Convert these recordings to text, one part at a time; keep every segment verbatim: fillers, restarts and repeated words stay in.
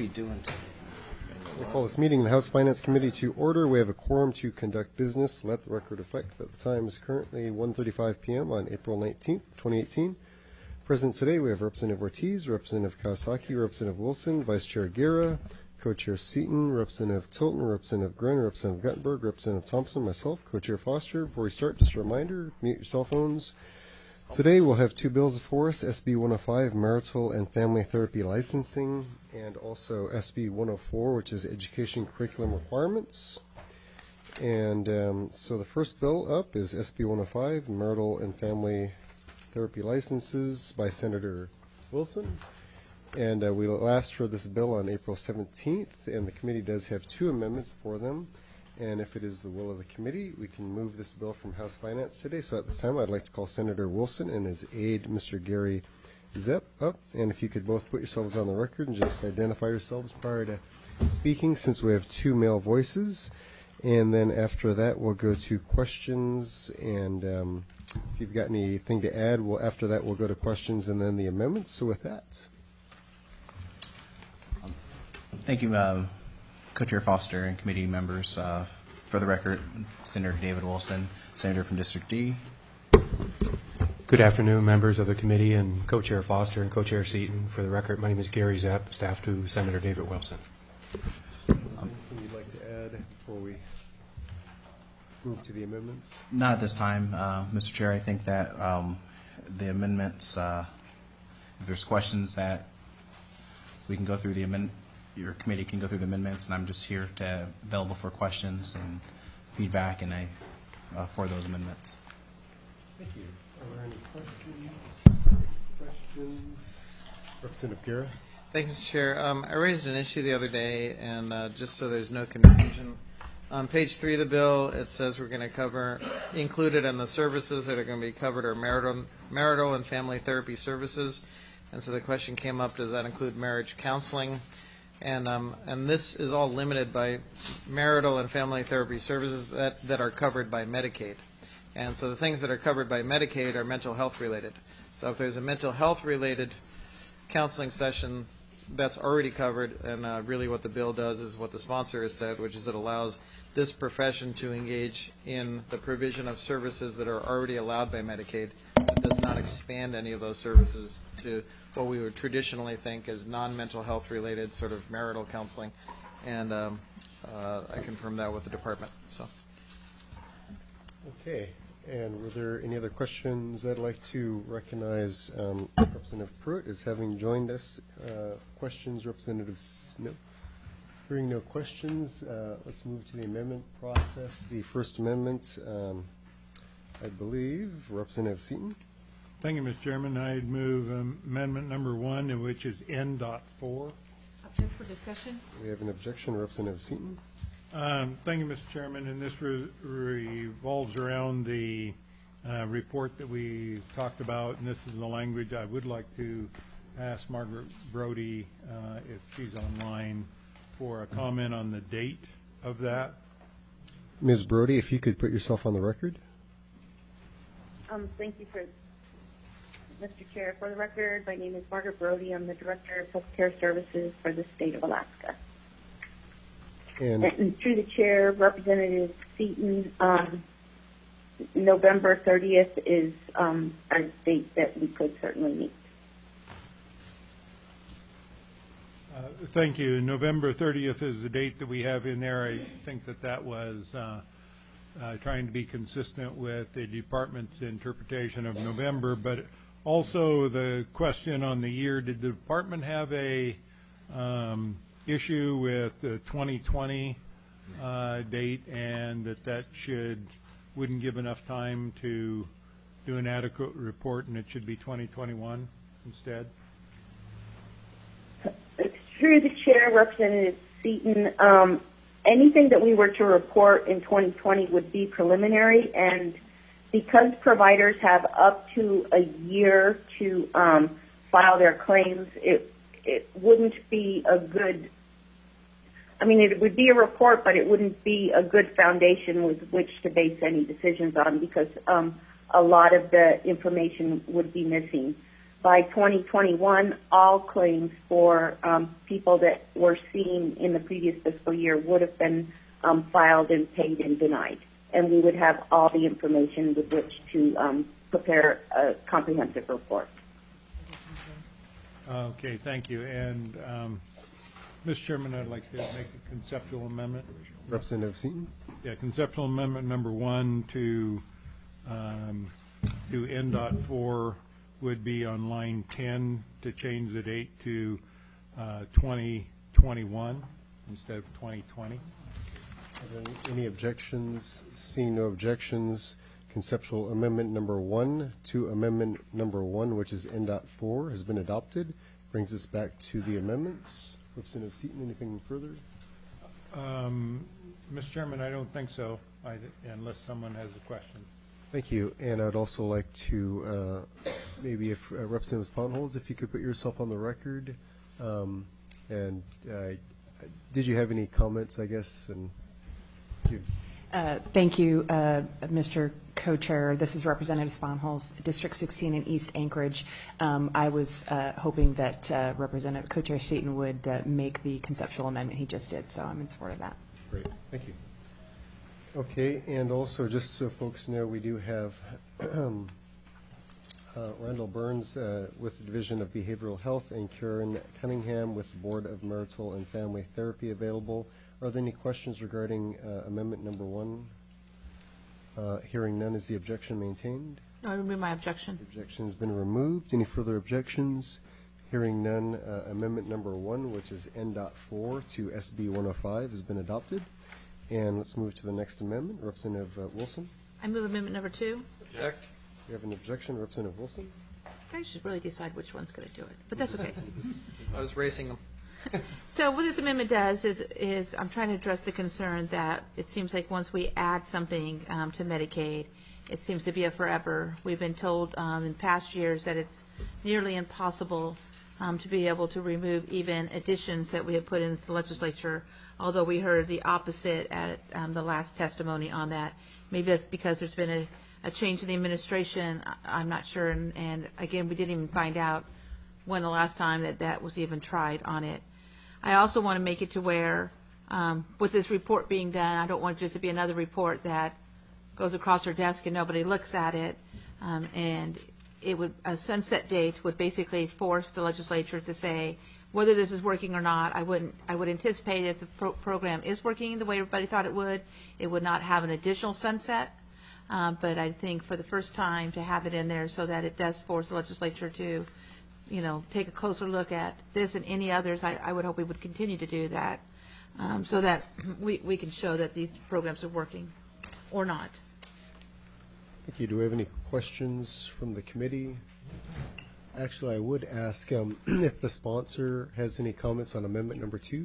we doing today? I call this meeting of the House Finance Committee to order. We have a quorum to conduct business. Let the record reflect that the time is currently one thirty-five p m on April nineteenth, twenty eighteen. Present today we have Representative Ortiz, Representative Kawasaki, Representative Wilson, Vice Chair Guerra, Co-Chair Seaton, Representative Tilton, Representative Grenn, Representative Guttenberg, Representative Thompson, myself, Co-Chair Foster. Before we start, just a reminder, mute your cell phones. Today we'll have two bills before us, S B one oh five, Marital and Family Therapy Licensing, and also S B one oh four, which is Education Curriculum Requirements. And um, so the first bill up is S B one oh five, Marital and Family Therapy Licenses by Senator Wilson. And uh, we will ask for this bill on April seventeenth, and the committee does have two amendments for them. And if it is the will of the committee, we can move this bill from House Finance today. So at this time, I'd like to call Senator Wilson and his aide, Mister Gary Zepp, up. And if you could both put yourselves on the record and just identify yourselves prior to speaking, since we have two male voices. And then after that, we'll go to questions. And um, if you've got anything to add, we'll, after that, we'll go to questions and then the amendments. So with that. Thank you, uh, Co-Chair Foster and committee members. Uh, for the record, Senator David Wilson, Senator from District D. Good afternoon, members of the committee and Co-Chair Foster and Co-Chair Seaton. For the record, my name is Gary Zepp, staff to Senator David Wilson. Um, Anything you'd like to add before we move to the amendments? Not at this time, uh, Mister Chair. I think that um, the amendments, uh, if there's questions that we can go through the amendment, your committee can go through the amendments, and I'm just here to available for questions and feedback, and I uh, for those amendments. Thank you. Are there any questions? Questions? Representative Guerra. Thank you, Mister Chair. Um, I raised an issue the other day, and uh, just so there's no confusion, on page three of the bill, it says we're going to cover, included in the services that are going to be covered are marital, marital and family therapy services. And so the question came up, does that include marriage counseling? And um, and this is all limited by marital and family therapy services that, that are covered by Medicaid. And so the things that are covered by Medicaid are mental health related. So if there's a mental health related counseling session, that's already covered. And uh, really what the bill does is what the sponsor has said, which is it allows this profession to engage in the provision of services that are already allowed by Medicaid. It does not expand any of those services to what we would traditionally think as non-mental health related sort of marital counseling, and um, uh, I confirmed that with the department. So, okay. And were there any other questions? I'd like to recognize um, Representative Pruitt as having joined us. Uh, questions, Representatives? No. Hearing no questions, uh, let's move to the amendment process. The first amendment, um, I believe, Representative Seaton. Thank you, Mister Chairman. I'd move um, amendment number one, which is N dot four. Object for discussion. We have an objection, Representative Seaton. Um, thank you, Mister Chairman. And this re revolves around the uh, report that we talked about, and this is the language I would like to ask Margaret Brody uh, if she's online for a comment on the date of that. Miz Brody, if you could put yourself on the record. Um, thank you for Mister Chair. For the record, my name is Margaret Brody. I'm the Director of Healthcare Services for the state of Alaska. And, and through the Chair, Representative Seaton, um, November thirtieth is um, a date that we could certainly meet. Uh, thank you. November thirtieth is the date that we have in there. I think that that was uh, uh, trying to be consistent with the department's interpretation of November, but also the question on the year, did the department have a um, issue with the twenty twenty uh, date, and that that should wouldn't give enough time to do an adequate report, and it should be twenty twenty-one instead? Through the Chair, Representative Seaton, um, anything that we were to report in twenty twenty would be preliminary, and because providers have up to a year to um, file their claims, it it wouldn't be a good, I mean, it would be a report, but it wouldn't be a good foundation with which to base any decisions on, because um, a lot of the information would be missing. by twenty twenty-one, all claims for um, people that were seen in the previous fiscal year would have been um, filed and paid and denied. And we would have all the information with which to um, prepare a comprehensive report. Okay, thank you. And, um, Mister Chairman, I'd like to make a conceptual amendment. Representative Seaton? Yeah, conceptual amendment number one to um, to N dot four would be on line ten to change the date to uh, twenty twenty-one instead of twenty twenty. Are there any, any objections? Seeing no objections, conceptual amendment number one to amendment number one, which is N dot four, has been adopted. Brings us back to the amendments. Representative Seaton, anything further? Um, Mister Chairman, I don't think so, I, unless someone has a question. Thank you. And I'd also like to, uh, maybe if uh, Representative Sponholz, if you could put yourself on the record. Um, and uh, did you have any comments, I guess? And you Uh, Thank you, uh, Mister Co-Chair. This is Representative Sponholz, District sixteen in East Anchorage. Um, I was uh, hoping that uh, Representative Co-Chair Seaton would uh, make the conceptual amendment he just did, so I'm in support of that. Great, thank you. Okay, and also, just so folks know, we do have um, uh, Randall Burns uh, with the Division of Behavioral Health and Karen Cunningham with the Board of Marital and Family Therapy available. Are there any questions regarding uh, amendment number one? Uh, hearing none, is the objection maintained? No, I remove my objection. The objection has been removed. Any further objections? Hearing none, uh, amendment number one, which is N dot four to S B one oh five, has been adopted. And let's move to the next amendment. Representative uh, Wilson. I move amendment number two. Object. We have an objection. Representative Wilson. You guys should really decide which one's going to do it, but that's okay. I was racing them. So what this amendment does is, is I'm trying to address the concern that it seems like once we add something um, to Medicaid, it seems to be a forever. We've been told um, in past years that it's nearly impossible um, to be able to remove even additions that we have put into the legislature, although we heard the opposite at um, the last testimony on that. Maybe that's because there's been a, a change in the administration. I- I'm not sure. And, and again, we didn't even find out when the last time that that was even tried on it. I also want to make it to where, um, with this report being done, I don't want it just to be another report that goes across our desk and nobody looks at it. Um, and it would, a sunset date would basically force the legislature to say whether this is working or not. I wouldn't, I would anticipate if the pro- program is working the way everybody thought it would, it would not have an additional sunset. Um, but I think for the first time to have it in there so that it does force the legislature to, you know, take a closer look at this and any others. I, I would hope we would continue to do that um, so that we, we can show that these programs are working or not. Thank you. Do we have any questions from the committee? Actually, I would ask um, if the sponsor has any comments on amendment number two.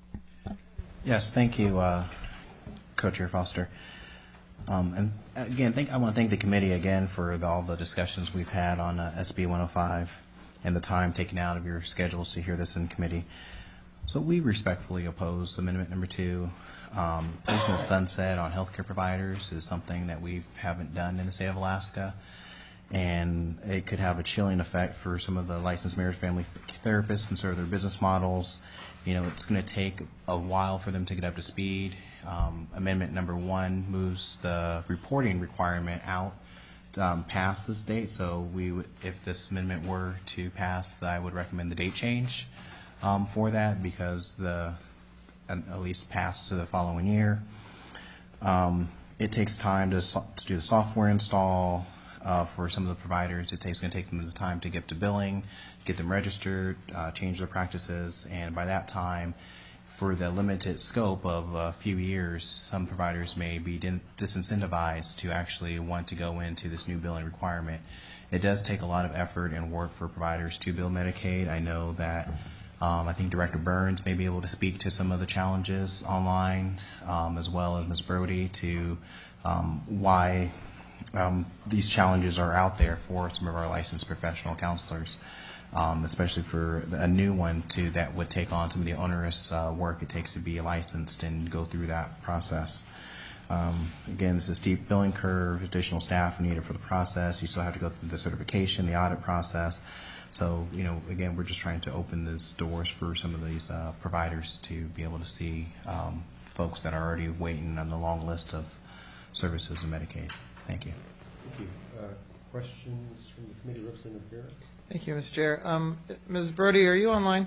Yes, thank you, uh, Co-Chair Foster. Um, and again, thank, I want to thank the committee again for the, all the discussions we've had on uh, S B one oh five. And the time taken out of your schedules to hear this in committee. So we respectfully oppose amendment number two. Um, placing a sunset on healthcare providers is something that we haven't done in the state of Alaska. And it could have a chilling effect for some of the licensed marriage family therapists and sort of their business models. You know, it's going to take a while for them to get up to speed. Um, amendment number one moves the reporting requirement out Um, past this date, so we, would, if this amendment were to pass, I would recommend the date change um, for that because the at least pass to the following year. Um, it takes time to to do the software install uh, for some of the providers. It takes going to take them the time to get to billing, get them registered, uh, change their practices, and by that time, for the limited scope of a few years, some providers may be disincentivized to actually want to go into this new billing requirement. It does take a lot of effort and work for providers to bill Medicaid. I know that um, I think Director Burns may be able to speak to some of the challenges online, um, as well as Miz Brody, to um, why um, these challenges are out there for some of our licensed professional counselors. Um, especially for a new one to that would take on some of the onerous uh, work it takes to be licensed and go through that process. Um, again, this is steep billing curve, additional staff needed for the process. You still have to go through the certification, the audit process. So, you know, again, we're just trying to open these doors for some of these uh, providers to be able to see um, folks that are already waiting on the long list of services in Medicaid. Thank you. Thank you. Uh, questions from the committee, Representative Guerra? Thank you, Mister Chair. Um, Miz Brody, are you online?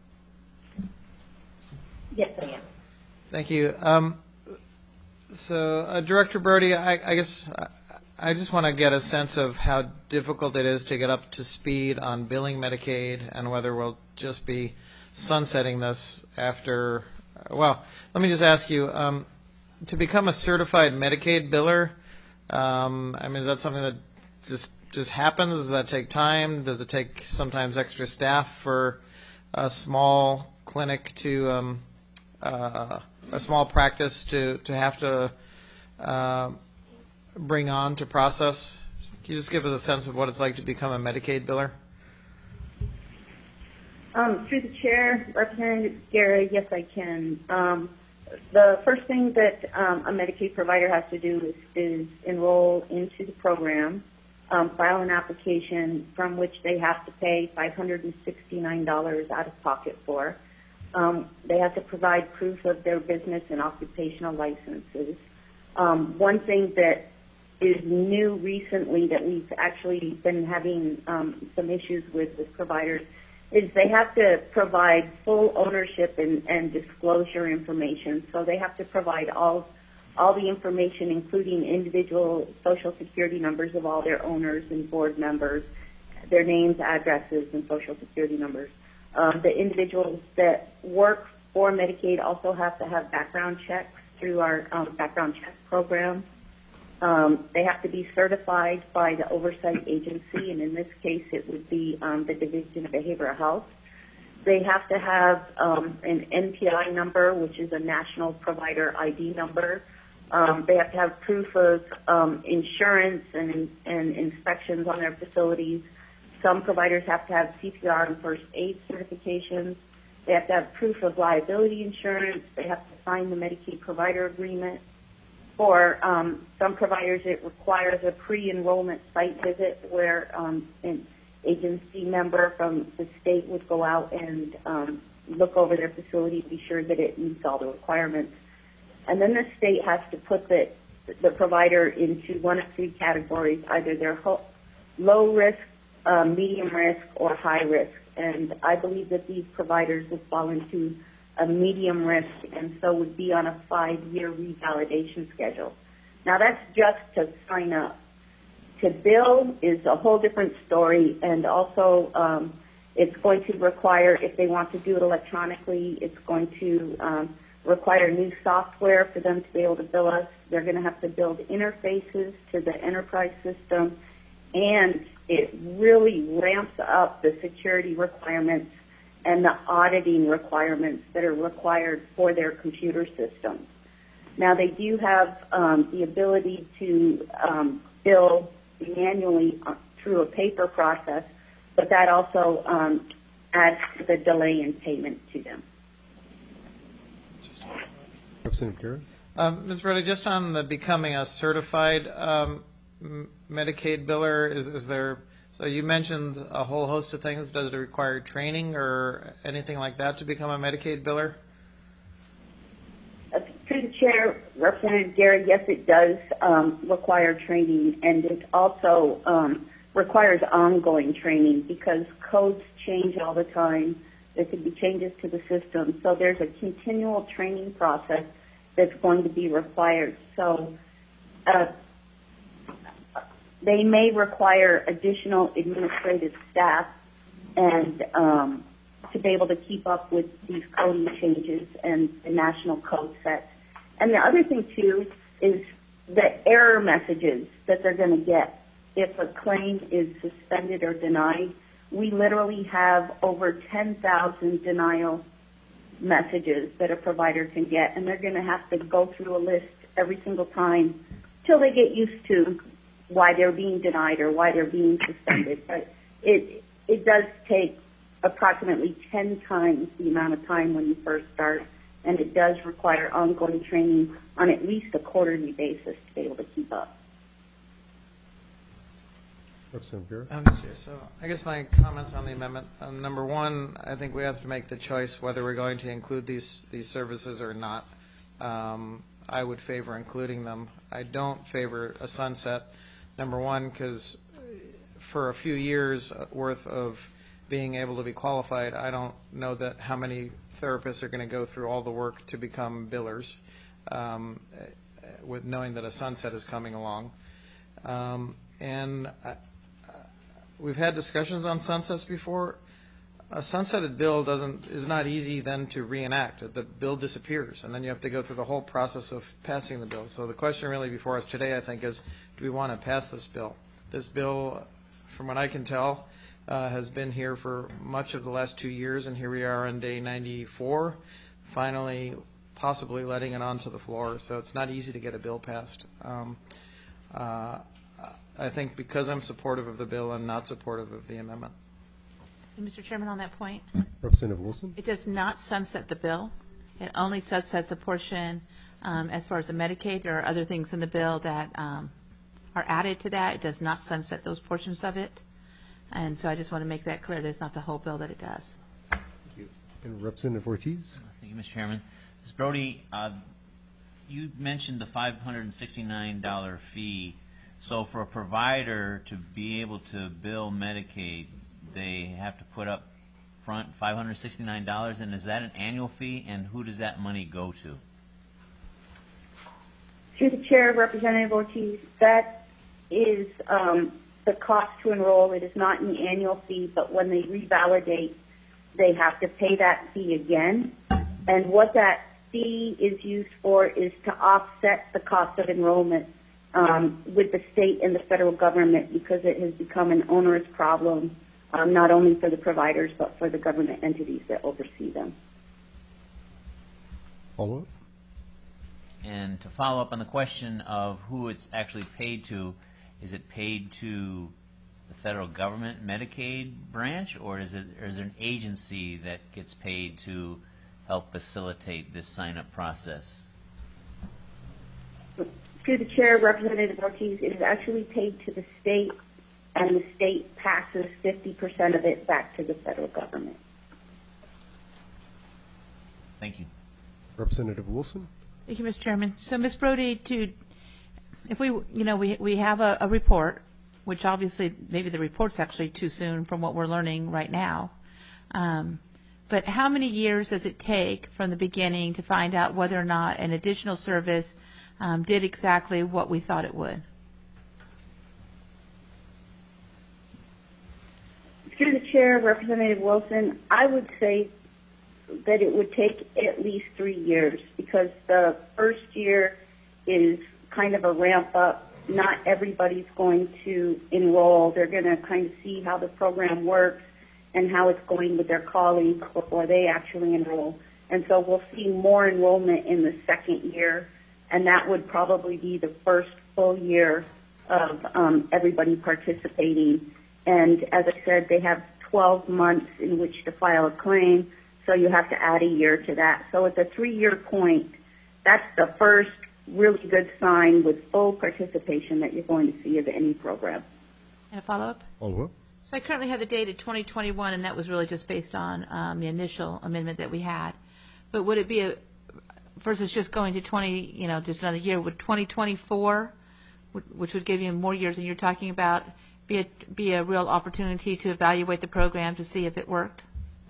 Yes, I am. Thank you. Um, so, uh, Director Brody, I, I guess I, I just want to get a sense of how difficult it is to get up to speed on billing Medicaid and whether we'll just be sunsetting this after. Well, let me just ask you, um, to become a certified Medicaid biller, um, I mean, is that something that just just happens? Does that take time? Does it take sometimes extra staff for a small clinic to, um, uh, a small practice to, to have to uh, bring on to process? Can you just give us a sense of what it's like to become a Medicaid biller? Um, through the chair, Representative Guerra, yes, I can. Um, the first thing that um, a Medicaid provider has to do is, is enroll into the program, um, file an application from which they have to pay five hundred sixty-nine dollars out of pocket for. Um, they have to provide proof of their business and occupational licenses. Um, one thing that is new recently that we've actually been having um, some issues with with providers is they have to provide full ownership and, and disclosure information. So they have to provide all all the information, including individual social security numbers of all their owners and board members, their names, addresses, and social security numbers. Um, the individuals that work for Medicaid also have to have background checks through our um, background check program. Um, they have to be certified by the oversight agency, and in this case it would be um, the Division of Behavioral Health. They have to have um, an N P I number, which is a National Provider I D number. Um, they have to have proof of um, insurance and, and inspections on their facilities. Some providers have to have C P R and first aid certifications. They have to have proof of liability insurance. They have to sign the Medicaid provider agreement. For um, some providers, it requires a pre-enrollment site visit where um, an agency member from the state would go out and um, look over their facility, be sure that it meets all the requirements. And then the state has to put the, the provider into one of three categories, either they're ho- low risk, um, medium risk, or high risk. And I believe that these providers would fall into a medium risk and so would be on a five-year revalidation schedule. Now that's just to sign up. To bill is a whole different story, and also um, it's going to require, if they want to do it electronically, it's going to um, require new software for them to be able to bill us. They're going to have to build interfaces to the enterprise system, and it really ramps up the security requirements and the auditing requirements that are required for their computer systems. Now, they do have um, the ability to um, bill manually through a paper process, but that also um, adds to the delay in payment to them. Representative Guerra? Um, Miz Brody, just on the becoming a certified um, M- Medicaid biller, is, is there, so you mentioned a whole host of things. Does it require training or anything like that to become a Medicaid biller? Uh, through the chair, Representative Gary, yes, it does um, require training, and it also um, requires ongoing training because codes change all the time. There could be changes to the system, so there's a continual training process that's going to be required. So uh, they may require additional administrative staff and um, to be able to keep up with these coding changes and the national code sets. And the other thing, too, is the error messages that they're going to get if a claim is suspended or denied. We literally have over ten thousand denial messages that a provider can get, and they're going to have to go through a list every single time till they get used to why they're being denied or why they're being suspended. But it it does take approximately ten times the amount of time when you first start, and it does require ongoing training on at least a quarterly basis to be able to keep up. Representative Guerra. Um, Mister Chair, so I guess my comments on the amendment, um, number one, I think we have to make the choice whether we're going to include these, these services or not. Um, I would favor including them. I don't favor a sunset, number one, because for a few years worth of being able to be qualified, I don't know that how many therapists are going to go through all the work to become billers, um, with knowing that a sunset is coming along. Um, and I, We've had discussions on sunsets before. A sunsetted bill doesn't is not easy then to reenact. The bill disappears, and then you have to go through the whole process of passing the bill. So the question really before us today, I think, is do we want to pass this bill? This bill, from what I can tell, uh, has been here for much of the last two years, and here we are on day ninety-four, finally possibly letting it onto the floor. So it's not easy to get a bill passed. Um, uh, I think because I'm supportive of the bill, I'm not supportive of the amendment. And Mister Chairman, on that point, Representative Wilson. it does not sunset the bill. It only sunsets a portion um, as far as the Medicaid. There are other things in the bill that um, are added to that. It does not sunset those portions of it. And so I just want to make that clear. That's not the whole bill that it does. Thank you. And Representative Ortiz. Thank you, Mister Chairman. Miz Brody, uh, you mentioned the five hundred sixty-nine dollars fee. So for a provider to be able to bill Medicaid, they have to put up front five hundred sixty-nine dollars, and is that an annual fee, and who does that money go to? Through the chair, Representative Ortiz, that is um, the cost to enroll. It is not an annual fee, but when they revalidate, they have to pay that fee again. And what that fee is used for is to offset the cost of enrollment um, with the state and the federal government, because it has become an onerous problem, um, not only for the providers, but for the government entities that oversee them. Follow-up? And to follow up on the question of who it's actually paid to, is it paid to the federal government Medicaid branch, or is it or is there an agency that gets paid to help facilitate this sign-up process? Through the chair, Representative Ortiz, it is actually paid to the state, and the state passes fifty percent of it back to the federal government. Thank you. Representative Wilson? Thank you, Mister Chairman. So, Miz Brody, to, if we, you know, we, we have a, a report, which obviously maybe the report's actually too soon from what we're learning right now. Um, but how many years does it take from the beginning to find out whether or not an additional service um, did exactly what we thought it would? Through the chair, Representative Wilson, I would say that it would take at least three years because the first year is kind of a ramp up. Not everybody's going to enroll. They're going to kind of see how the program works and how it's going with their colleagues before they actually enroll. And so we'll see more enrollment in the second year, and that would probably be the first full year of um, everybody participating. And as I said, they have twelve months in which to file a claim, so you have to add a year to that. So at the three-year point, that's the first really good sign with full participation that you're going to see of any program. And a follow-up? Follow-up? So I currently have the date of twenty twenty-one, and that was really just based on um, the initial amendment that we had. But would it be a, versus just going to twenty, you know, just another year, would twenty twenty-four, which would give you more years than you're talking about, be a, be a real opportunity to evaluate the program to see if it worked?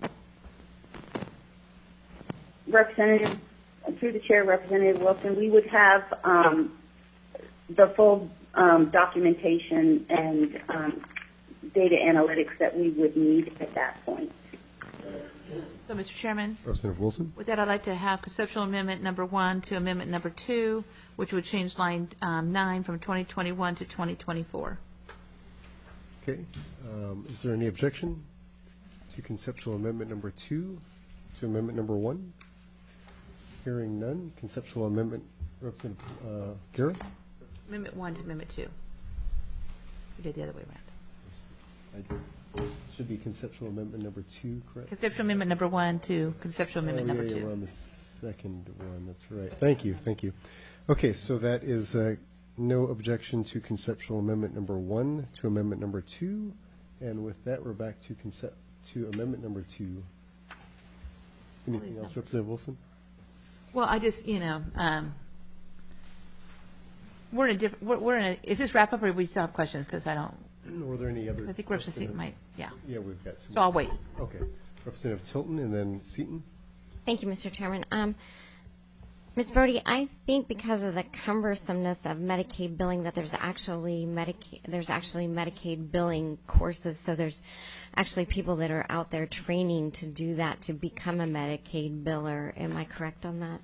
Representative, through the chair, Representative Wilson, we would have um, the full um, documentation and um, data analytics that we would need at that point. So, Mister Chairman, Representative Wilson? with that, I'd like to have conceptual amendment number one to amendment number two, which would change line um, nine from twenty twenty-one to twenty twenty-four. Okay. Um, is there any objection to conceptual amendment number two to amendment number one? Hearing none. Conceptual amendment, Representative uh, Guerra? Amendment one to amendment two. We did the other way around. I did. Should be conceptual amendment number two, correct? Conceptual amendment number one to conceptual amendment oh, number yeah, two. You're on the second one. That's right. Thank you. Thank you. Okay, so that is uh, no objection to conceptual amendment number one to amendment number two. And with that, we're back to concept, to amendment number two. Anything else, Representative Wilson? Well, I just, you know, um, we're in a different, we're, we're in a, is this wrap up or we still have questions? Because I don't, Were there any other? I think Representative Seaton might, yeah. Yeah, we've got some. So I'll wait. Okay. Representative Tilton and then Seaton. Thank you, Mister Chairman. Um, Miz Brody, I think because of the cumbersomeness of Medicaid billing that there's actually Medicaid, there's actually Medicaid billing courses. So there's actually people that are out there training to do that, to become a Medicaid biller. Am I correct on that?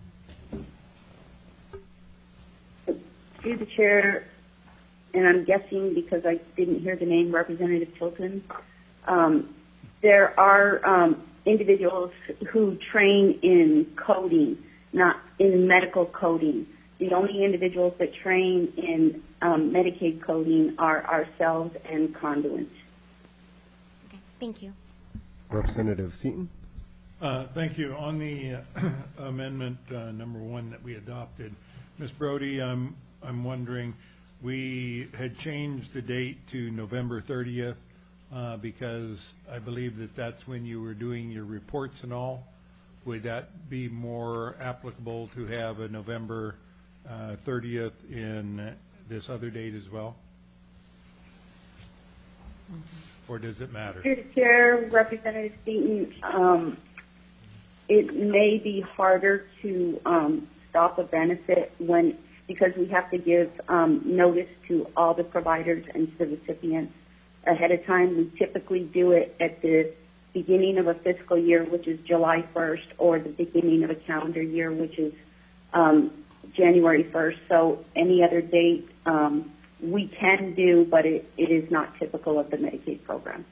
Through the chair, and I'm guessing because I didn't hear the name, Representative Tilton, um, there are um, individuals who train in coding, not in medical coding. The only individuals that train in um, Medicaid coding are ourselves and Conduent. Okay, thank you. Representative Seaton. Uh, Thank you. On the uh, amendment uh, number one that we adopted, Miz Brody, I'm, I'm wondering, we had changed the date to November thirtieth uh, because I believe that that's when you were doing your reports and all. Would that be more applicable to have a November uh, thirtieth in this other date as well? Or does it matter? Through the chair, Representative Seaton, um, it may be harder to um, stop a benefit when, because we have to give um, notice to all the providers and to the recipients ahead of time. We typically do it at the beginning of a fiscal year, which is July first, or the beginning of a calendar year, which is um, January first. So any other date um, we can do, but it, it is not typical of the Medicaid program.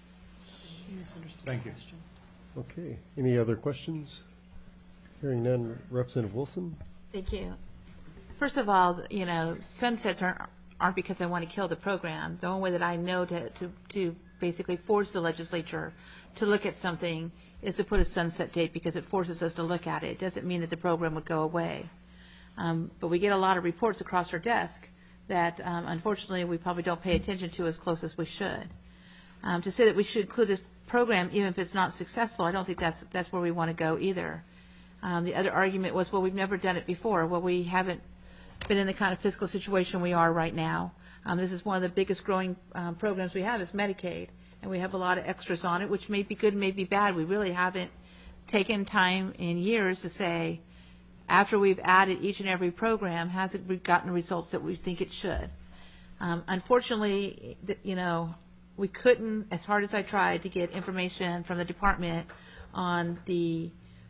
Thank you. Okay. Any other questions? Hearing none, Representative Wilson. Thank you. First of all, you know, sunsets aren't, aren't because I want to kill the program. The only way that I know to, to, to basically force the legislature to look at something is to put a sunset date because it forces us to look at it. It doesn't mean that the program would go away. Um, but we get a lot of reports across our desk that um, unfortunately we probably don't pay attention to as close as we should. Um, to say that we should include this program even if it's not successful, I don't think that's, that's where we want to go either. Um, the other argument was, well, we've never done it before. Well, we haven't been in the kind of fiscal situation we are right now. Um, this is one of the biggest growing um, programs we have is Medicaid, and we have a lot of extras on it, which may be good, may be bad. We really haven't taken time in years to say, after we've added each and every program, has it gotten the results that we think it should? Um, unfortunately, you know, we couldn't, as hard as I tried, to get information from the department on the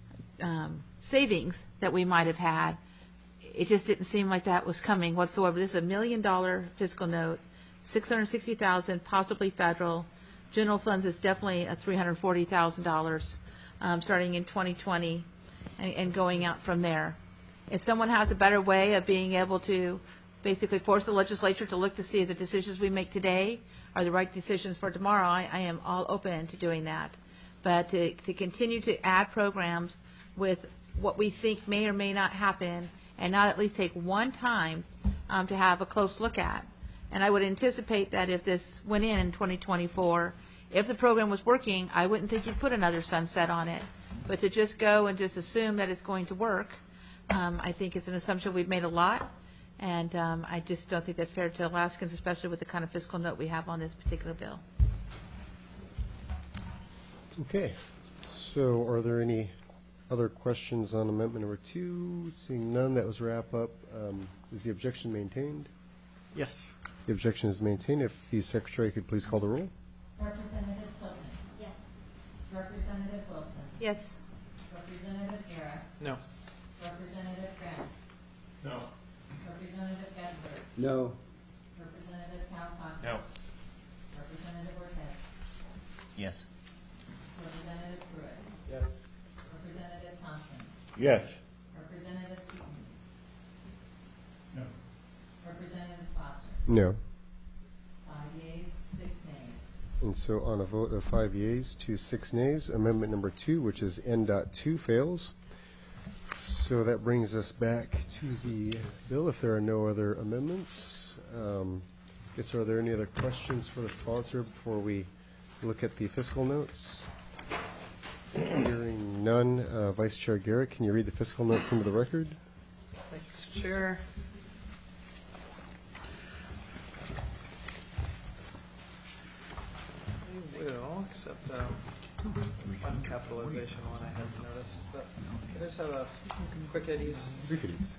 um, savings that we might have had. It just didn't seem like that was coming whatsoever. This is a million dollar fiscal note, six hundred sixty thousand dollars, possibly federal. General funds is definitely a three hundred forty thousand dollars um, starting in twenty twenty and, and going out from there. If someone has a better way of being able to basically force the legislature to look to see if the decisions we make today are the right decisions for tomorrow, I, I am all open to doing that. But to, to continue to add programs with what we think may or may not happen and not at least take one time um, to have a close look at. And I would anticipate that if this went in in twenty twenty-four, if the program was working, I wouldn't think you'd put another sunset on it. But to just go and just assume that it's going to work, um, I think is an assumption we've made a lot. And um, I just don't think that's fair to Alaskans, especially with the kind of fiscal note we have on this particular bill. Okay. So are there any other questions on amendment number two? Seeing none, that was wrap up. Um, is the objection maintained? Yes. The objection is maintained. If the secretary could please call the roll. Representative Tilton. Yes. Representative Wilson. Yes. Representative Guerra. No. Representative Grant. No. Representative Gettler. No. Representative Calasanz. No. Representative Ortez. Yes. Representative Pruitt. Yes. Representative Thompson. Yes. Representative Seaton. No. Representative Foster. No. Five yeas, six nays. And so on a vote of five yeas to six nays, amendment number two, which is N dot two, fails. So that brings us back to the bill, if there are no other amendments. Um, Guess, are there any other questions for the sponsor before we look at the fiscal notes? Hearing none, uh, Vice Chair Garrett, can you read the fiscal notes into the record? Thanks, Chair. We will, except um, one capitalization one I hadn't noticed. But I just have a quick eddies. Brief eddies.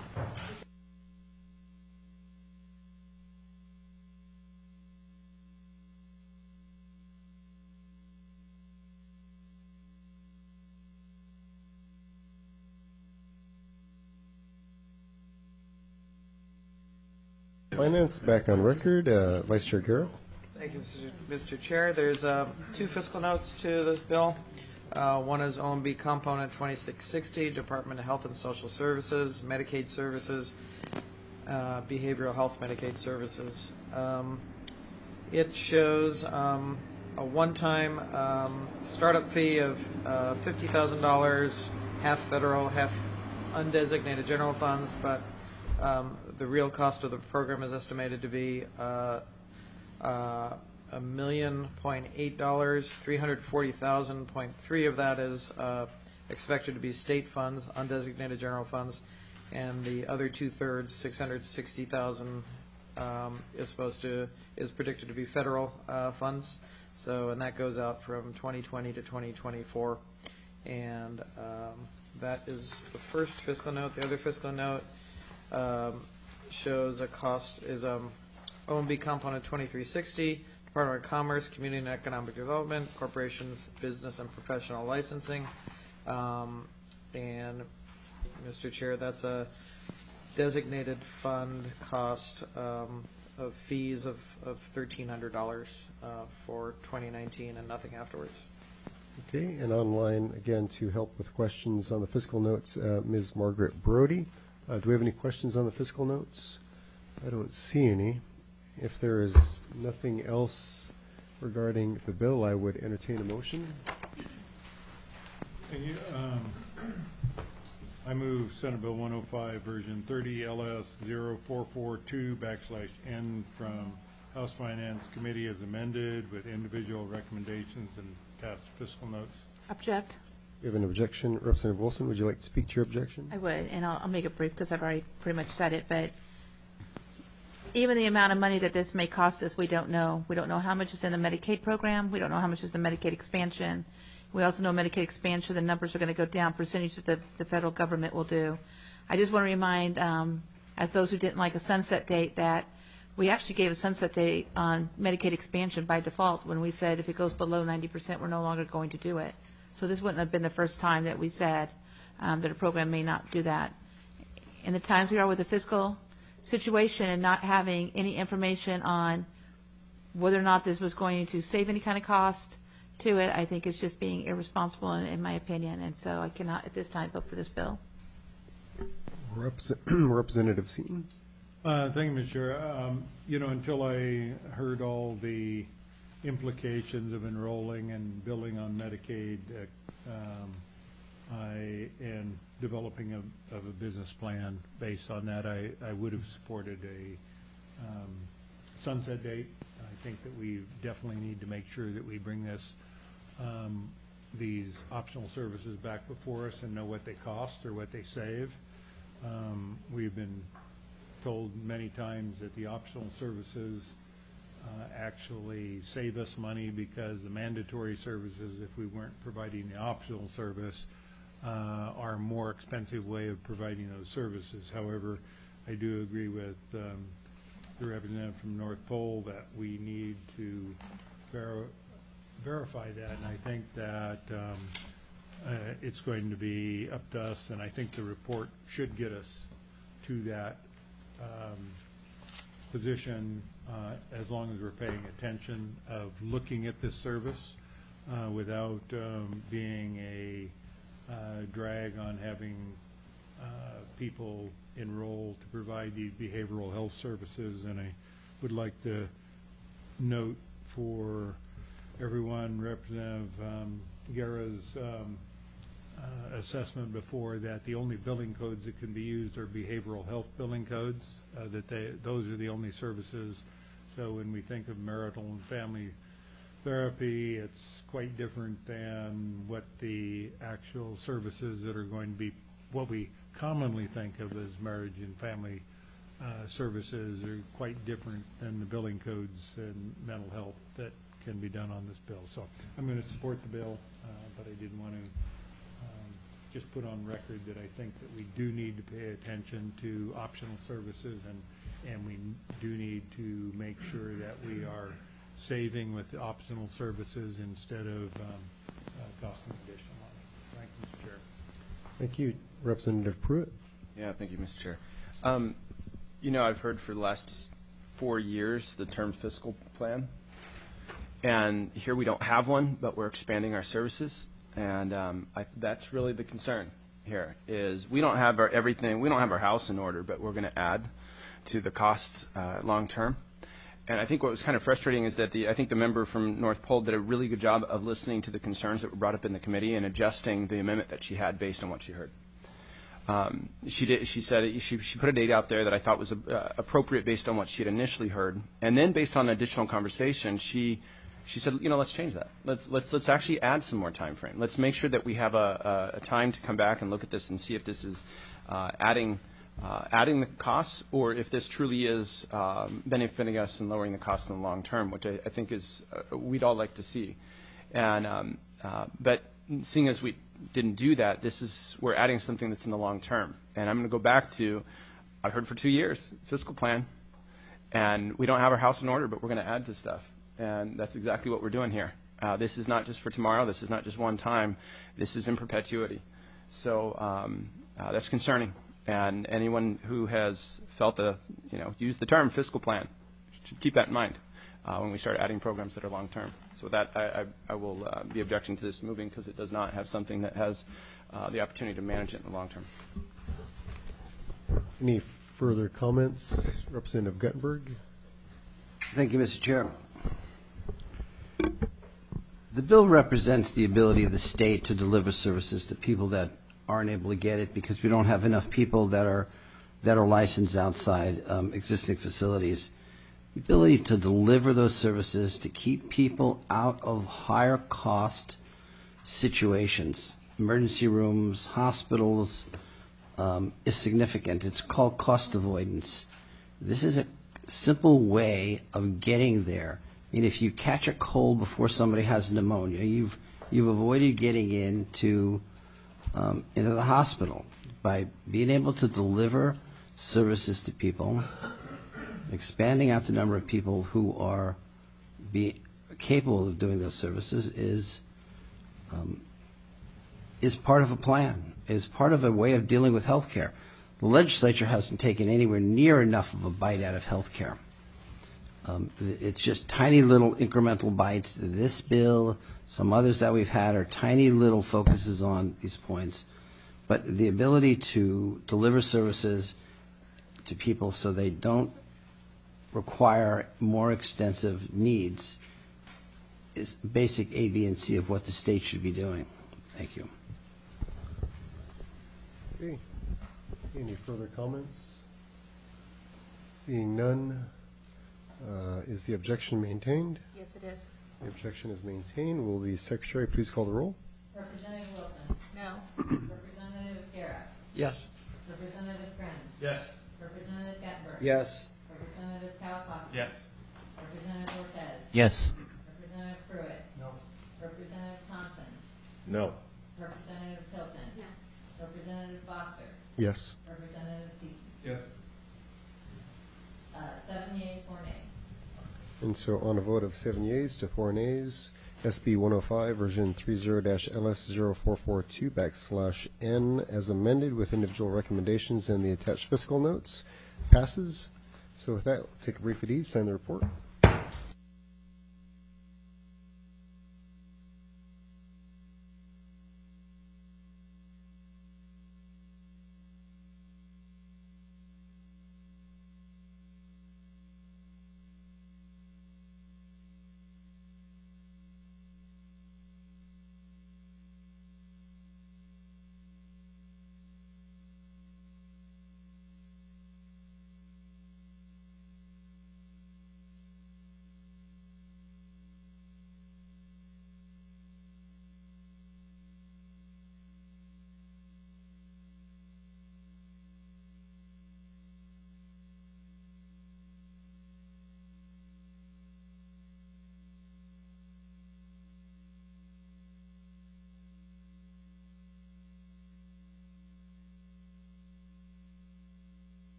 Finance back on record. Uh, Vice Chair Garrett. Thank you, Mister Chair. There's uh, two fiscal notes to this bill. Uh, one is O M B component twenty-six sixty, Department of Health and Social Services, Medicaid Services, uh, Behavioral Health Medicaid Services. Um, it shows um, a one-time um, startup fee of uh, fifty thousand dollars, half federal, half undesignated general funds, but um, the real cost of the program is estimated to be uh, uh, a million point eight dollars. Three hundred forty thousand point three of that is uh, expected to be state funds, undesignated general funds, and the other two thirds, six hundred sixty thousand, um, is supposed to is predicted to be federal uh, funds. So, and that goes out from twenty twenty to twenty twenty-four, and um, that is the first fiscal note. The other fiscal note um, shows a cost is um, O M B component twenty-three sixty, Department of Commerce, Community and Economic Development, Corporations, Business and Professional Licensing. Um, and, Mister Chair, that's a designated fund cost um, of fees of, of thirteen hundred dollars uh, for twenty nineteen and nothing afterwards. Okay, and online, again, to help with questions on the fiscal notes, uh, Miz Margaret Brody. Uh, do we have any questions on the fiscal notes? I don't see any. If there is nothing else regarding the bill, I would entertain a motion. And you, um, I move Senate Bill one oh five, version thirty, L S zero four four two backslash N from House Finance Committee as amended with individual recommendations and attached fiscal notes. Object. We have an objection. Representative Wilson, would you like to speak to your objection? I would, and I'll, I'll make it brief because I've already pretty much said it, but even the amount of money that this may cost us, we don't know. We don't know how much is in the Medicaid program. We don't know how much is the Medicaid expansion. We also know Medicaid expansion, the numbers are going to go down, percentages that the federal government will do. I just want to remind, um, as those who didn't like a sunset date, that we actually gave a sunset date on Medicaid expansion by default when we said if it goes below ninety percent, we're no longer going to do it. So this wouldn't have been the first time that we said um, that a program may not do that. In the times we are with the fiscal situation and not having any information on whether or not this was going to save any kind of cost to it, I think it's just being irresponsible in, in my opinion, and so I cannot at this time vote for this bill. Represent- Representative Seaton. Uh, thank you, Mister Chair. Um, you know, until I heard all the implications of enrolling and billing on Medicaid, uh, um, I and developing a, of a business plan based on that, I, I would have supported a um, sunset date. I think that we definitely need to make sure that we bring this um, these optional services back before us and know what they cost or what they save. Um, we've been told many times that the optional services uh, actually save us money because the mandatory services, if we weren't providing the optional service, uh, are a more expensive way of providing those services. However, I do agree with um, the representative from North Pole that we need to ver verify that, and I think that um, uh, it's going to be up to us, and I think the report should get us to that um, position uh, as long as we're paying attention of looking at this service uh, without um, being a uh, drag on having uh, people enroll to provide these behavioral health services. And I would like to note for everyone, Representative um, Guerra's um, uh, assessment before that the only billing codes that can be used are behavioral health billing codes, uh, that they, those are the only services. So when we think of marital and family therapy, it's quite different than what the actual services that are going to be, what we commonly think of as marriage and family uh, services are quite different than the billing codes and mental health that can be done on this bill. So I'm going to support the bill, uh, but I didn't want to um, just put on record that I think that we do need to pay attention to optional services, and, and we do need to make sure that we are saving with the optional services instead of um, uh, costing additional money. Thank you, Mister Chair. Thank you. Representative Pruitt. Yeah, thank you, Mister Chair. Um, you know, I've heard for the last four years the term fiscal plan. And here we don't have one, but we're expanding our services. And um, I, that's really the concern here is we don't have our everything, we don't have our house in order, but we're going to add to the cost uh, long term. And I think what was kind of frustrating is that the I think the member from North Pole did a really good job of listening to the concerns that were brought up in the committee and adjusting the amendment that she had based on what she heard. Um, she did. She said she she put a date out there that I thought was uh, appropriate based on what she had initially heard, and then based on additional conversation, she she said, you know, let's change that. Let's let's let's actually add some more time frame. Let's make sure that we have a, a, a time to come back and look at this and see if this is uh, adding. Uh, adding the costs, or if this truly is um, benefiting us and lowering the cost in the long term, which I, I think is uh, we'd all like to see. And um, uh, but seeing as we didn't do that, this is we're adding something that's in the long term. And I'm going to go back to I've heard for two years fiscal plan, and we don't have our house in order, but we're going to add to stuff, and that's exactly what we're doing here. Uh, this is not just for tomorrow. This is not just one time. This is in perpetuity. So um, uh, that's concerning. And anyone who has felt the, you know, use the term fiscal plan should keep that in mind uh, when we start adding programs that are long term. So with that, I, I, I will uh, be objecting to this moving because it does not have something that has uh, the opportunity to manage it in the long term. Any further comments? Representative Guttenberg. Thank you, Mister Chair. The bill represents the ability of the state to deliver services to people that aren't able to get it because we don't have enough people that are that are licensed outside um, existing facilities. The ability to deliver those services to keep people out of higher cost situations, emergency rooms, hospitals, um, is significant. It's called cost avoidance. This is a simple way of getting there. I mean, if you catch a cold before somebody has pneumonia, you've you've avoided getting into Um, into the hospital by being able to deliver services to people, expanding out the number of people who are be capable of doing those services is um, is part of a plan, is part of a way of dealing with health care. The legislature hasn't taken anywhere near enough of a bite out of health care. Um, it's just tiny little incremental bites. This bill, some others that we've had are tiny little focuses on these points. But the ability to deliver services to people so they don't require more extensive needs is basic A, B, and C of what the state should be doing. Thank you. Okay. Any further comments? Seeing none, uh, is the objection maintained? Yes, it is. The objection is maintained. Will the secretary please call the roll? Representative Wilson. No. Representative Guerra. Yes. Representative Brennan. Yes. Representative Guttenberg. Yes. Representative Kawasaki. Yes. Representative Cortez. Yes. Representative Pruitt. No. Representative Thompson. No. Representative Tilton. No. Representative Foster. Yes. Representative Seaton. Yes. Uh, seven yeas, four nays. And so on a vote of seven yeas to four nays, S B one oh five, version thirty dash L S zero four four two backslash N as amended with individual recommendations and the attached fiscal notes passes. So with that, we'll take a brief at ease, sign the report.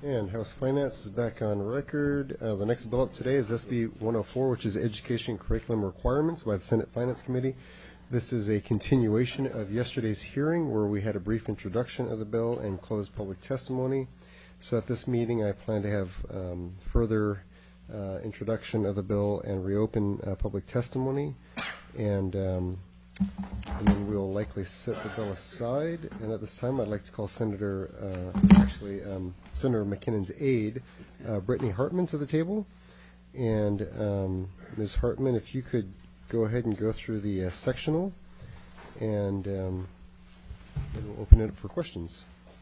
And House Finance is back on record. Uh, the next bill up today is S B one oh four, which is Education Curriculum Requirements by the Senate Finance Committee. This is a continuation of yesterday's hearing where we had a brief introduction of the bill and closed public testimony. So at this meeting, I plan to have um, further uh, introduction of the bill and reopen uh, public testimony. And, um, and then we'll likely set the bill aside. And at this time, I'd like to call Senator, uh, actually, um, Senator McKinnon's aide, uh, Brittany Hartman, to the table. And um, Miz Hartman, if you could go ahead and go through the uh, sectional, and um, then we'll open it up for questions.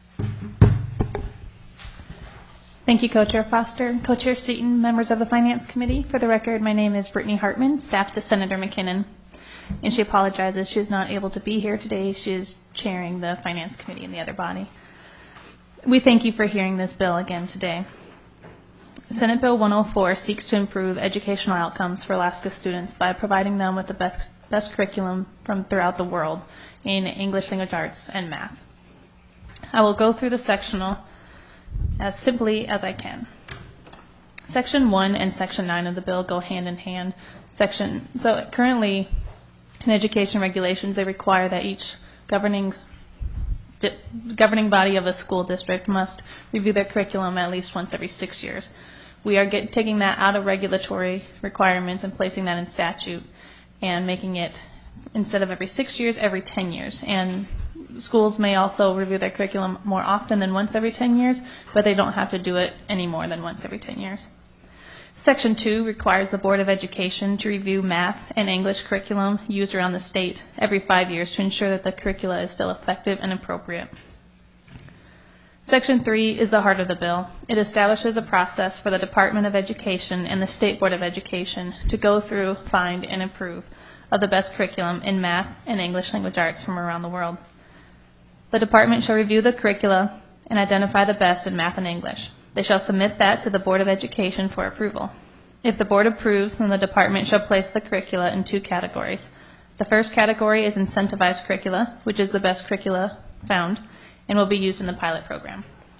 Thank you, Co-Chair Foster, Co-Chair Seaton, members of the Finance Committee. For the record, my name is Brittany Hartman, staff to Senator McKinnon, and she apologizes she is not able to be here today. She is chairing the Finance Committee in the other body. We thank you for hearing this bill again today. Senate Bill one oh four seeks to improve educational outcomes for Alaska students by providing them with the best, best curriculum from throughout the world in English language arts and math. I will go through the sectional as simply as I can. Section one and Section nine of the bill go hand in hand. Section so currently in education regulations, they require that each governing di- governing body of a school district must review their curriculum at least once every six years. We are get, taking that out of regulatory requirements and placing that in statute and making it, instead of every six years, every ten years. And schools may also review their curriculum more often than once every ten years, but they don't have to do it any more than once every ten years. Section two requires the Board of Education to review math and English curriculum used around the state every five years to ensure that the curricula is still effective and appropriate. Section three is the heart of the bill. It establishes a process for the Department of Education and the State Board of Education to go through, find, and approve of the best curriculum in math and English language arts from around the world. The department shall review the curricula and identify the best in math and English. They shall submit that to the Board of Education for approval. If the board approves, then the department shall place the curricula in two categories. The first category is incentivized curricula, which is the best curricula found, and will be used in the pilot program.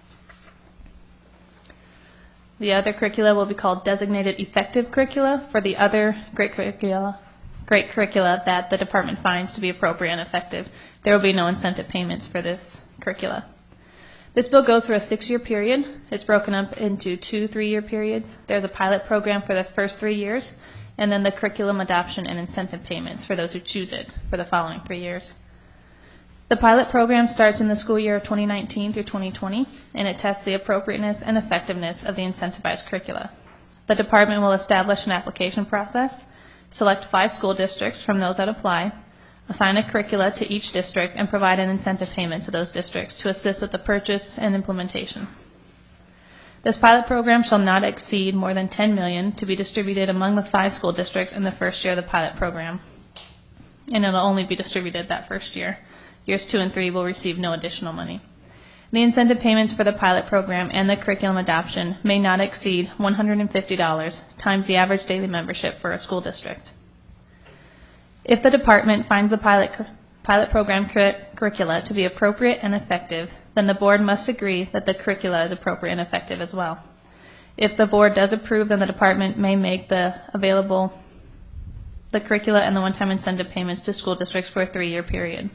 The other curricula will be called designated effective curricula for the other great curricula, great curricula that the department finds to be appropriate and effective. There will be no incentive payments for this curricula. This bill goes through a six-year period. It's broken up into two three-year periods. There's a pilot program for the first three years, and then the curriculum adoption and incentive payments for those who choose it for the following three years. The pilot program starts in the school year of twenty nineteen through twenty twenty, and it tests the appropriateness and effectiveness of the incentivized curricula. The department will establish an application process, select five school districts from those that apply, assign a curricula to each district, and provide an incentive payment to those districts to assist with the purchase and implementation. This pilot program shall not exceed more than ten million dollars to be distributed among the five school districts in the first year of the pilot program, and it will only be distributed that first year. Years two and three will receive no additional money. The incentive payments for the pilot program and the curriculum adoption may not exceed one hundred fifty dollars times the average daily membership for a school district. If the department finds the pilot pilot program cur- curricula to be appropriate and effective, then the board must agree that the curricula is appropriate and effective as well. If the board does approve, then the department may make the available the curricula and the one-time incentive payments to school districts for a three-year period.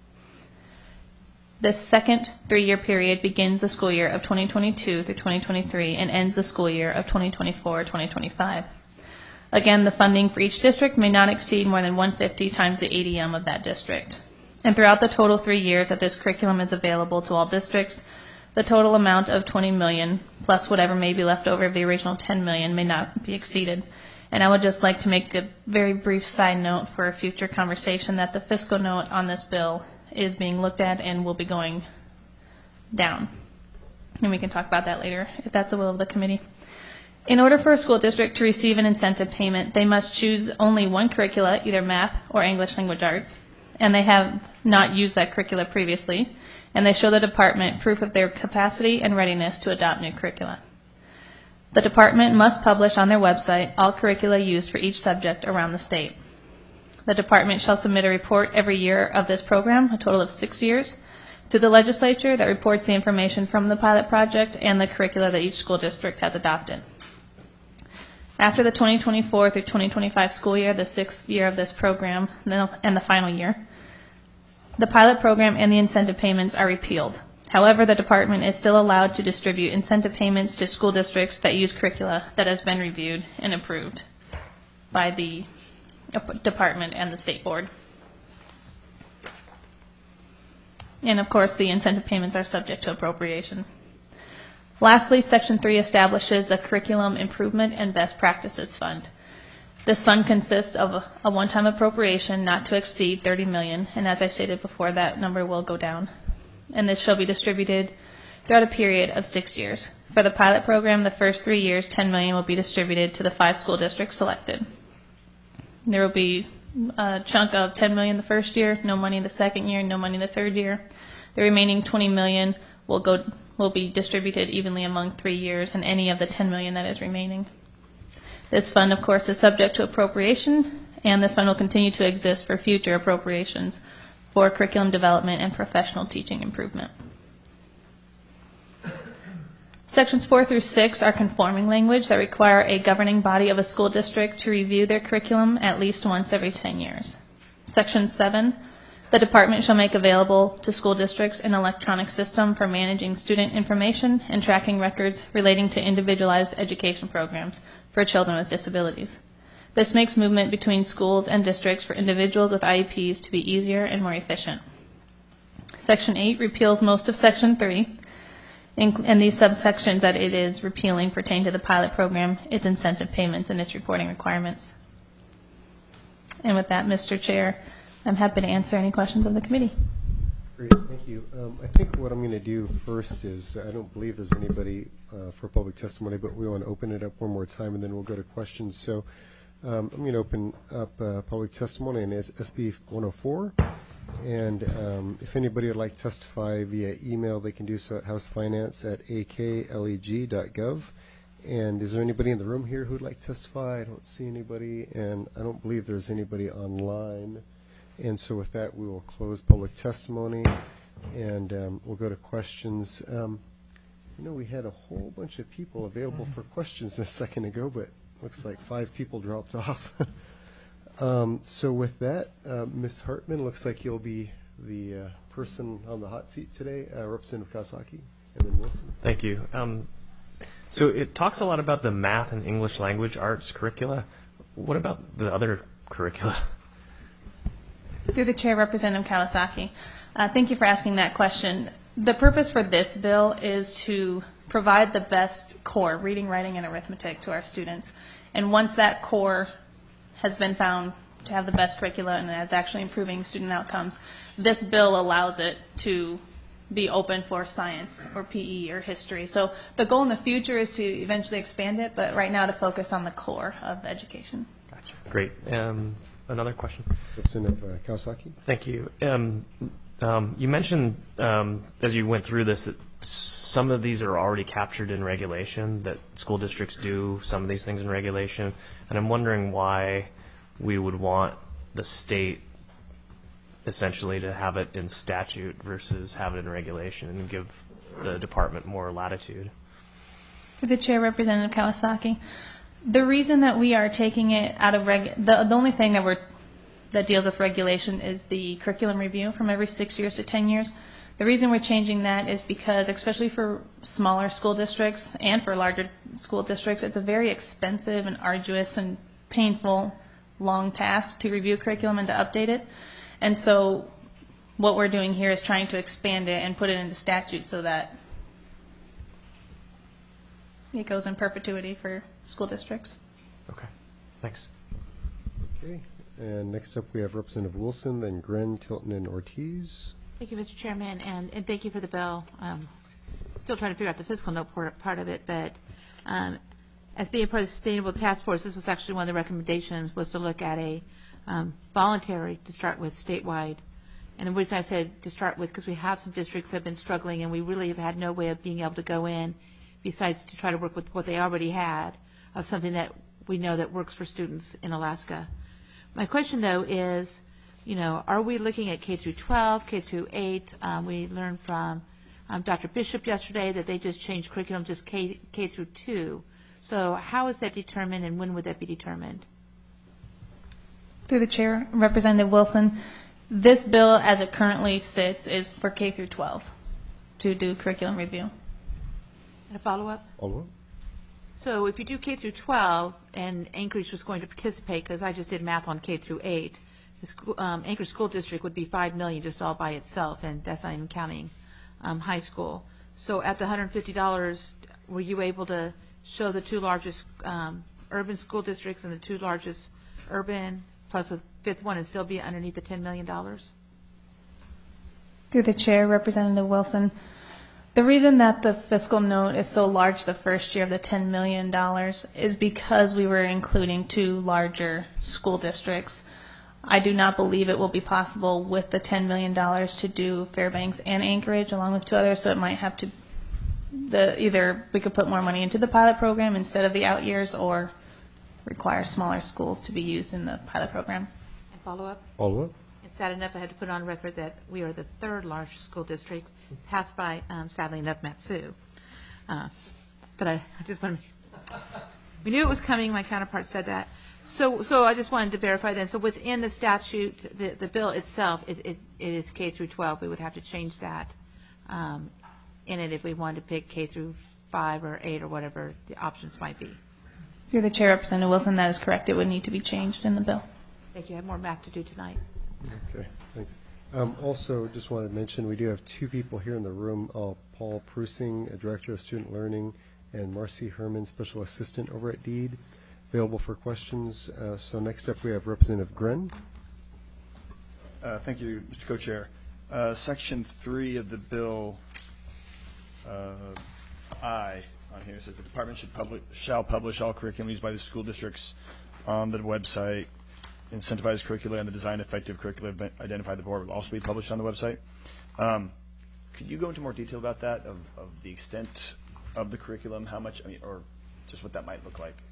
This second three-year period begins the school year of twenty twenty-two through twenty twenty-three and ends the school year of twenty twenty-four to twenty twenty-five. Again, the funding for each district may not exceed more than one hundred fifty times the A D M of that district. And throughout the total three years that this curriculum is available to all districts, the total amount of twenty million dollars plus whatever may be left over of the original ten million dollars may not be exceeded. And I would just like to make a very brief side note for a future conversation that the fiscal note on this bill is being looked at and will be going down. And we can talk about that later if that's the will of the committee. In order for a school district to receive an incentive payment, they must choose only one curricula, either math or English language arts, and they have not used that curricula previously, and they show the department proof of their capacity and readiness to adopt new curricula. The department must publish on their website all curricula used for each subject around the state. The department shall submit a report every year of this program, a total of six years, to the legislature that reports the information from the pilot project and the curricula that each school district has adopted. After the twenty twenty-four through twenty twenty-five school year, the sixth year of this program, and the final year, the pilot program and the incentive payments are repealed. However, the department is still allowed to distribute incentive payments to school districts that use curricula that has been reviewed and approved by the department and the state board. And of course, the incentive payments are subject to appropriation. Lastly, Section three establishes the Curriculum Improvement and Best Practices Fund. This fund consists of a, a one-time appropriation not to exceed thirty million dollars, and as I stated before, that number will go down. And this shall be distributed throughout a period of six years. For the pilot program, the first three years, ten million dollars will be distributed to the five school districts selected. There will be a chunk of ten million dollars the first year, no money the second year, no money the third year. The remaining twenty million dollars will go will be distributed evenly among three years, and any of the ten million dollars that is remaining. This fund, of course, is subject to appropriation, and this fund will continue to exist for future appropriations for curriculum development and professional teaching improvement. Sections four through six are conforming language that require a governing body of a school district to review their curriculum at least once every ten years. Section seven, the department shall make available to school districts an electronic system for managing student information and tracking records relating to individualized education programs for children with disabilities. This makes movement between schools and districts for individuals with I E Ps to be easier and more efficient. Section eight repeals most of Section three, and these subsections that it is repealing pertain to the pilot program, its incentive payments, and its reporting requirements. And with that, Mister Chair, I'm happy to answer any questions of the committee. Great, thank you. Um, I think what I'm going to do first is, I don't believe there's anybody uh, for public testimony, but we want to open it up one more time, and then we'll go to questions. So um, I'm going to open up uh, public testimony on S B one oh four. And um, if anybody would like to testify via email, they can do so at housefinance at a k leg dot gov. And is there anybody in the room here who would like to testify? I don't see anybody, and I don't believe there's anybody online. And so with that, we will close public testimony, and um, we'll go to questions. Um, you know, we had a whole bunch of people available for questions a second ago, but looks like five people dropped off. Um, so with that, uh, Miz Hartman, looks like you'll be the uh, person on the hot seat today, uh, Representative Kawasaki, and then Wilson. Thank you. Um, so it talks a lot about the math and English language arts curricula. What about the other curricula? Through the chair, Representative Kawasaki. Uh, thank you for asking that question. The purpose for this bill is to provide the best core, reading, writing, and arithmetic to our students. And once that core has been found to have the best curricula and is actually improving student outcomes, this bill allows it to be open for science or P E or history. So the goal in the future is to eventually expand it, but right now to focus on the core of education. Gotcha. Great. Um, another question? Representative uh, Kawasaki. Thank you. Um, um, you mentioned um, as you went through this that some of these are already captured in regulation, that school districts do some of these things in regulation, and I'm wondering why we would want the state essentially to have it in statute versus have it in regulation and give the department more latitude. For the chair, Representative Kawasaki, the reason that we are taking it out of reg, the, the only thing that we're that deals with regulation is the curriculum review from every six years to ten years. The reason we're changing that is because, especially for smaller school districts and for larger school districts, it's a very expensive and arduous and painful, long task to review curriculum and to update it. And so what we're doing here is trying to expand it and put it into statute so that it goes in perpetuity for school districts. Okay, thanks. Okay, and next up we have Representative Wilson, then Gren, Tilton, and Ortiz. Thank you, Mister Chairman, and, and thank you for the bill. Um, still trying to figure out the fiscal note part, part of it, but um, as being part of the Sustainable Task Force, this was actually one of the recommendations, was to look at a um, voluntary to start with statewide. And the reason I said to start with, because we have some districts that have been struggling, and we really have had no way of being able to go in besides to try to work with what they already had of something that we know that works for students in Alaska. My question, though, is you know, are we looking at K through twelve, K through eight? Um, we learned from um, Doctor Bishop yesterday that they just changed curriculum just K, K through two. So how is that determined, and when would that be determined? Through the chair, Representative Wilson, this bill as it currently sits is for K through twelve to do curriculum review. And a follow-up? Follow-up? So if you do K through twelve, and Anchorage was going to participate, because I just did math on K through eight, the school, um, Anchorage School District would be five million dollars just all by itself, and that's not even counting um, high school. So at the one hundred fifty dollars, were you able to show the two largest um, urban school districts and the two largest urban, plus a fifth one, and still be underneath the ten million dollars? Through the chair, Representative Wilson, the reason that the fiscal note is so large the first year of the ten million dollars is because we were including two larger school districts. I do not believe it will be possible with the ten million dollars to do Fairbanks and Anchorage along with two others, so it might have to, the either we could put more money into the pilot program instead of the out years, or require smaller schools to be used in the pilot program. And follow-up? Follow-up? It's sad enough I had to put on record that we are the third largest school district, passed by, um, sadly enough, Matsu. Uh, but I, I just want to, we knew it was coming. My counterpart said that. So, so I just wanted to verify then. So within the statute, the, the bill itself, it, it, it is K through twelve. We would have to change that um, in it if we wanted to pick K through five or eight or whatever the options might be. Through the chair, Representative Wilson, that is correct. It would need to be changed in the bill. Thank you. I have more math to do tonight. Okay, thanks. Um, also, just wanted to mention, we do have two people here in the room, uh, Paul Prusing, a Director of Student Learning, and Marcy Herman, Special Assistant over at DEED, available for questions. Uh, so next up, we have Representative Gren. Uh, thank you, Mister Co-Chair. Uh, section three of the bill, uh, I, on here, says the department should publish, shall publish all curriculum used by the school districts on the website. Incentivized curricula and the design effective curricula identified by the board will also be published on the website. Um, could you go into more detail about that, of, of the extent of the curriculum, how much, I mean, or just what that might look like?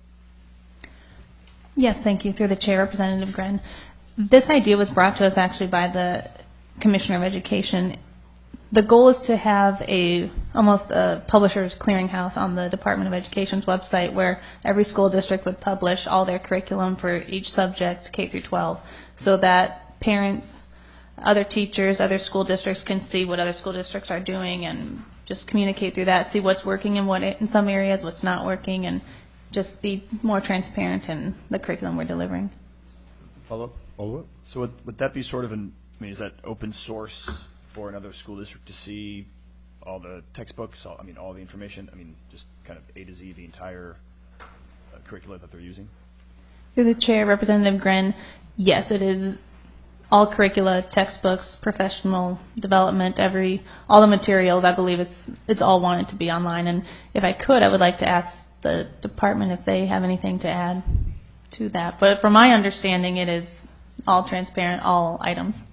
Yes, thank you. Through the chair, Representative Gren. This idea was brought to us actually by the Commissioner of Education. The goal is to have a almost a publisher's clearinghouse on the Department of Education's website where every school district would publish all their curriculum for each subject, K through twelve, so that parents, other teachers, other school districts can see what other school districts are doing and just communicate through that, see what's working in what in some areas, what's not working, and just be more transparent in the curriculum we're delivering. Follow up? Follow up. So would, would that be sort of an, I mean, is that open source for another school district to see all the textbooks, all, I mean, all the information, I mean, just kind of A to Z, the entire uh, curricula that they're using? Through the chair, Representative Gren, yes, it is all curricula, textbooks, professional development, every, all the materials. I believe it's it's all wanted to be online. And if I could, I would like to ask the department if they have anything to add to that. But from my understanding, it is all transparent, all items.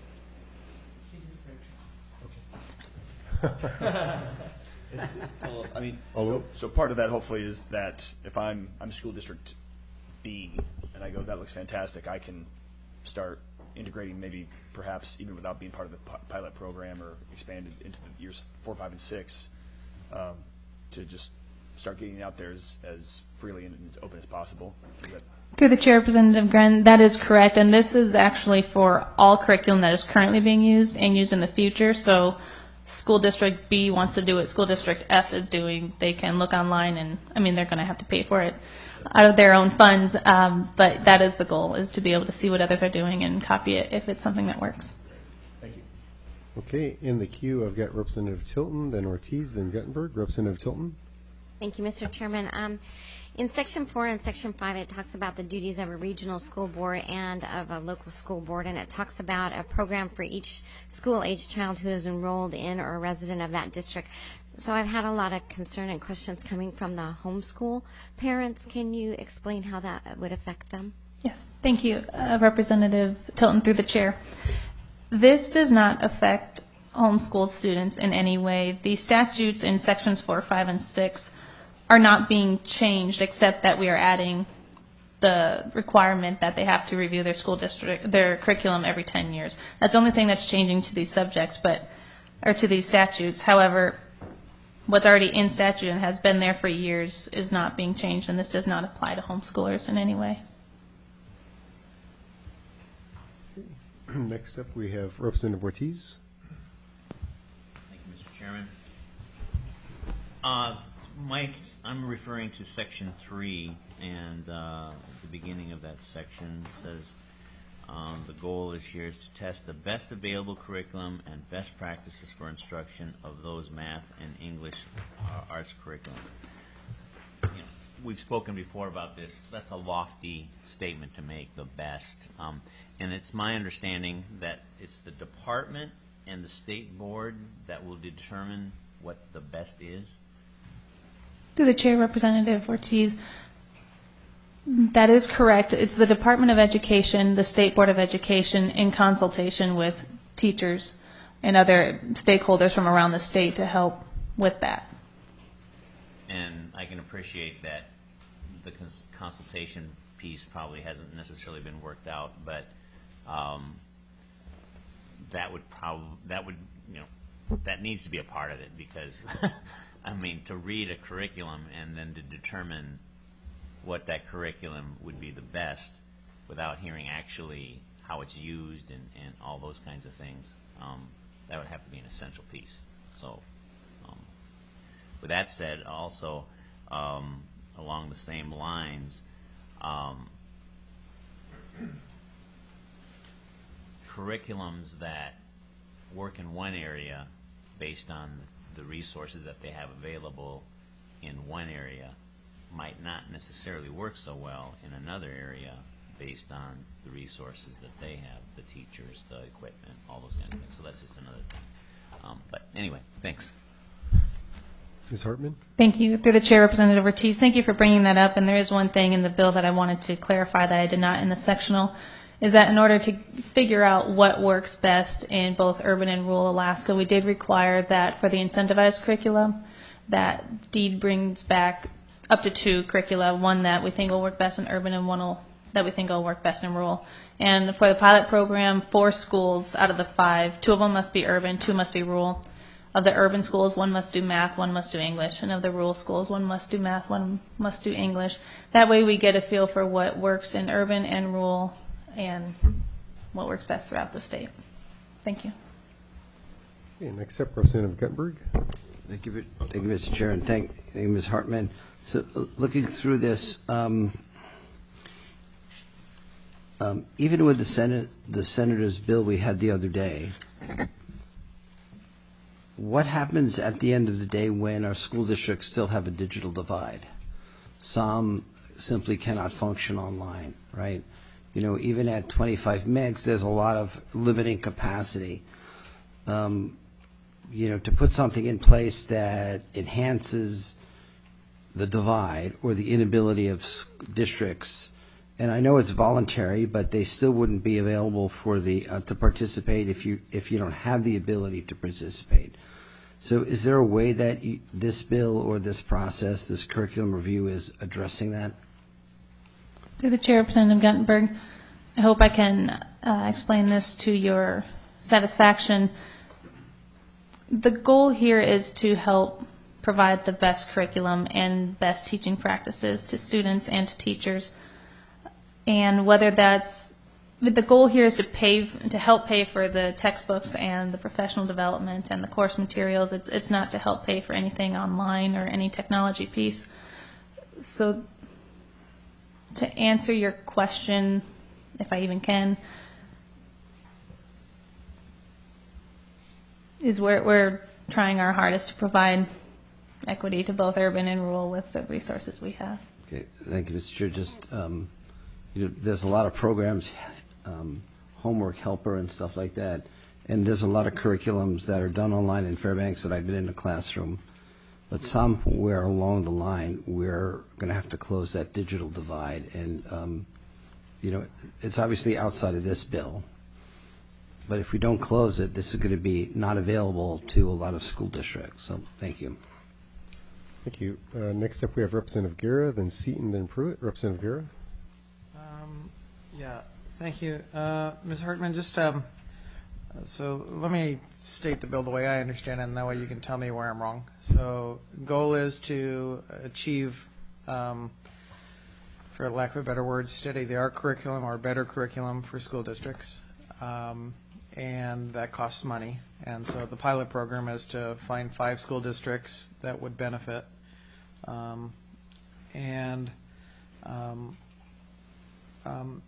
It's, well, I mean, so, so part of that hopefully is that if I'm I'm school district B and I go, that looks fantastic, I can start integrating, maybe perhaps even without being part of the pilot program or expanded into the years four, five, and six, um, to just start getting it out there as, as freely and as open as possible. That, Through the chair, Representative Gren, that is correct, and this is actually for all curriculum that is currently being used and used in the future. So School District B wants to do what School District F is doing. They can look online, and I mean, they're going to have to pay for it out of their own funds, um, but that is the goal, is to be able to see what others are doing and copy it if it's something that works. Thank you. Okay, in the queue, I've got Representative Tilton, then Ortiz, then Guttenberg. Representative Tilton. Thank you, Mister Chairman. Um, in Section four and Section five, it talks about the duties of a regional school board and of a local school board, and it talks about a program for each school-age child who is enrolled in or a resident of that district. So I've had a lot of concern and questions coming from the homeschool parents. Can you explain how that would affect them? Yes, thank you, uh, Representative Tilton, through the chair. This does not affect homeschool students in any way. The statutes in Sections four, five, and six are not being changed, except that we are adding the requirement that they have to review their school district, their curriculum every ten years. That's the only thing that's changing to these subjects, but, or to these statutes. However, what's already in statute and has been there for years is not being changed, and this does not apply to homeschoolers in any way. Next up, we have Representative Ortiz. Thank you, Mister Chairman. Uh, Mike, I'm referring to section three, and uh, at the beginning of that section says um, the goal is here is to test the best available curriculum and best practices for instruction of those math and English uh, arts curriculum. You know, we've spoken before about this. That's a lofty statement to make, the best. Um, and it's my understanding that it's the department and the state board that will determine what the best is. Through the chair, Representative Ortiz, that is correct. It's the Department of Education, the State Board of Education, in consultation with teachers and other stakeholders from around the state to help with that. And I can appreciate that the cons consultation piece probably hasn't necessarily been worked out, but um, that would probably, that would, you know, that needs to be a part of it, because I mean, to read a curriculum and then to determine what that curriculum would be the best without hearing actually how it's used and, and all those kinds of things, um, that would have to be an essential piece. So um, with that said, also um, along the same lines, um, curriculums that work in one area based on the resources that they have available in one area might not necessarily work so well in another area based on the resources that they have, the teachers, the equipment, all those kinds of things. So that's just another thing. Um, but anyway, thanks. Miz Hartman? Thank you. Through the chair, Representative Ortiz, thank you for bringing that up. And there is one thing in the bill that I wanted to clarify that I did not in the sectional, is that in order to figure out what works best in both urban and rural Alaska, we did require that for the incentivized curriculum, that DEED brings back up to two curricula, one that we think will work best in urban and one will, that we think will work best in rural. And for the pilot program, four schools out of the five, two of them must be urban, two must be rural. Of the urban schools, one must do math, one must do English. And of the rural schools, one must do math, one must do English. That way we get a feel for what works in urban and rural and what works best throughout the state. Thank you. Okay, next up, Representative Guttenberg. Thank you, thank you, Mister Chair, and thank, thank you, Miz Hartman. So, uh, looking through this, um, um, even with the Senate, the senator's bill we had the other day, what happens at the end of the day when our school districts still have a digital divide? Some simply cannot function online, right? You know, even at twenty-five megs, there's a lot of limiting capacity. Um, you know, to put something in place that enhances the divide or the inability of districts, and I know it's voluntary, but they still wouldn't be available for the uh, to participate if you if you don't have the ability to participate. So is there a way that you, this bill or this process, this curriculum review, is addressing that? Through the chair, Representative Guttenberg, I hope I can uh, explain this to your satisfaction. The goal here is to help provide the best curriculum and best teaching practices to students and to teachers. And whether that's, the goal here is to pay, to help pay for the textbooks and the professional development and the course materials. It's, it's not to help pay for anything online or any technology piece. So to answer your question, if I even can, is we're, we're trying our hardest to provide equity to both urban and rural with the resources we have. Okay, thank you, Mister Chair. Just, um, you know, there's a lot of programs, um, homework helper and stuff like that, and there's a lot of curriculums that are done online in Fairbanks that I've been in the classroom, but somewhere along the line we're going to have to close that digital divide, and um, you know, it's obviously outside of this bill, but if we don't close it, this is going to be not available to a lot of school districts. So thank you. Thank you. Uh, next up, we have Representative Guerra, then Seaton, then Pruitt. Representative Guerra. Yeah, thank you. Uh, Miz Hartman, just, um, so let me state the bill the way I understand it, and that way you can tell me where I'm wrong. So goal is to achieve, um, for lack of a better word, state-of-the-art curriculum or better curriculum for school districts. Um, and that costs money. And so the pilot program is to find five school districts that would benefit. Um, and um, um,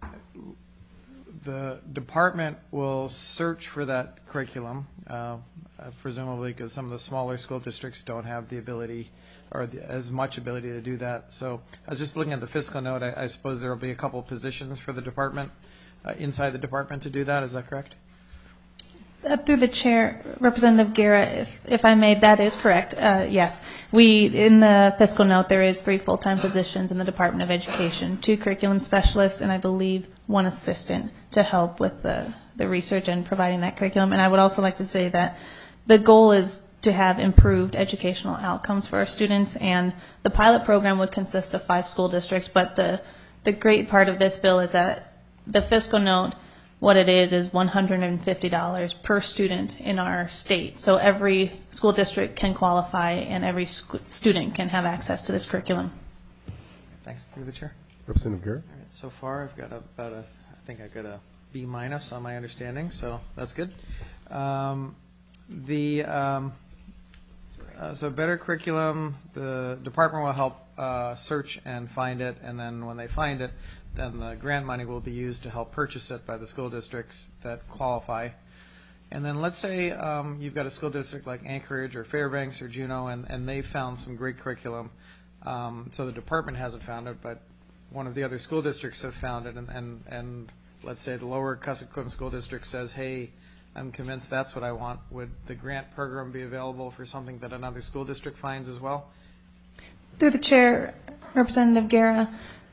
the department will search for that curriculum, uh, presumably because some of the smaller school districts don't have the ability or the, as much ability to do that. So I was just looking at the fiscal note. I, I suppose there will be a couple positions for the department, uh, inside the department to do that. Is that correct? Uh, through the chair, Representative Guerra, if, if I may, that is correct. Uh, yes, we in the fiscal note there is three full-time positions in the Department of Education, two curriculum specialists, and I believe one assistant to help with the the research and providing that curriculum. And I would also like to say that the goal is to have improved educational outcomes for our students, and the pilot program would consist of five school districts. But the the great part of this bill is that the fiscal note, what it is is one hundred fifty dollars per student in our state. So every school district can qualify and every sc- student can have access to this curriculum. Thanks. Through the chair. Representative Garrett. All right, so far I've got a, about a, I think I got a B minus on my understanding, so that's good. Um, the um, uh, so better curriculum, the department will help uh, search and find it, and then when they find it, then the grant money will be used to help purchase it by the school districts that qualify. And then let's say um, you've got a school district like Anchorage or Fairbanks or Juneau, and, and they found some great curriculum. Um, so the department hasn't found it, but one of the other school districts have found it, and, and, and let's say the lower Kuskokwim School District says, hey, I'm convinced that's what I want. Would the grant program be available for something that another school district finds as well? Through the chair, Representative Guerra,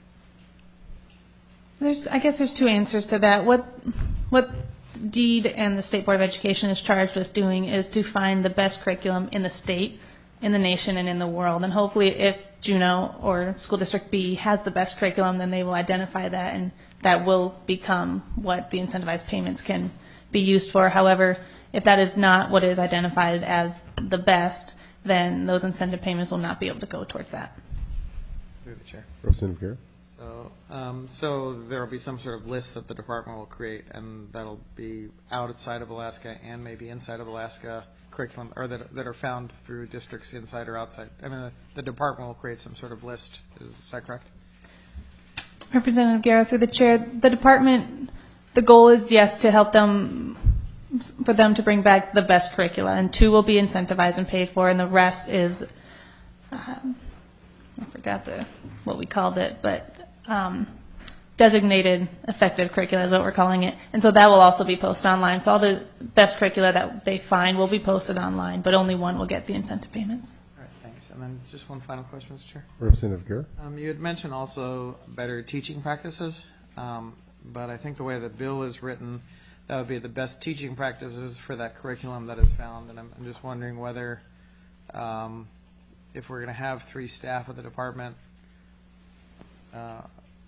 there's, I guess there's two answers to that. What, what DEED and the State Board of Education is charged with doing is to find the best curriculum in the state, in the nation, and in the world. And hopefully if Juneau or School District B has the best curriculum, then they will identify that, and that will become what the incentivized payments can be used for. However, if that is not what is identified as the best, then those incentive payments will not be able to go towards that. Through the chair. Representative Garrett. So, um, so there will be some sort of list that the department will create, and that'll be outside of Alaska and maybe inside of Alaska curriculum, or that, that are found through districts inside or outside. I mean, the, the department will create some sort of list. Is, is that correct? Representative Guerra, through the chair, the department, the goal is, yes, to help them, for them to bring back the best curricula, and two will be incentivized and paid for, and the rest is, um, I forgot the what we called it, but um, designated effective curricula is what we're calling it. And so that will also be posted online. So all the best curricula that they find will be posted online, but only one will get the incentive payments. All right, thanks. And then just one final question, Mister Chair. Representative Garrett. Um, you had mentioned also better teaching practices, um, but I think the way the bill is written, that would be the best teaching practices for that curriculum that is found. And I'm, I'm just wondering whether, um, if we're going to have three staff at the department, uh,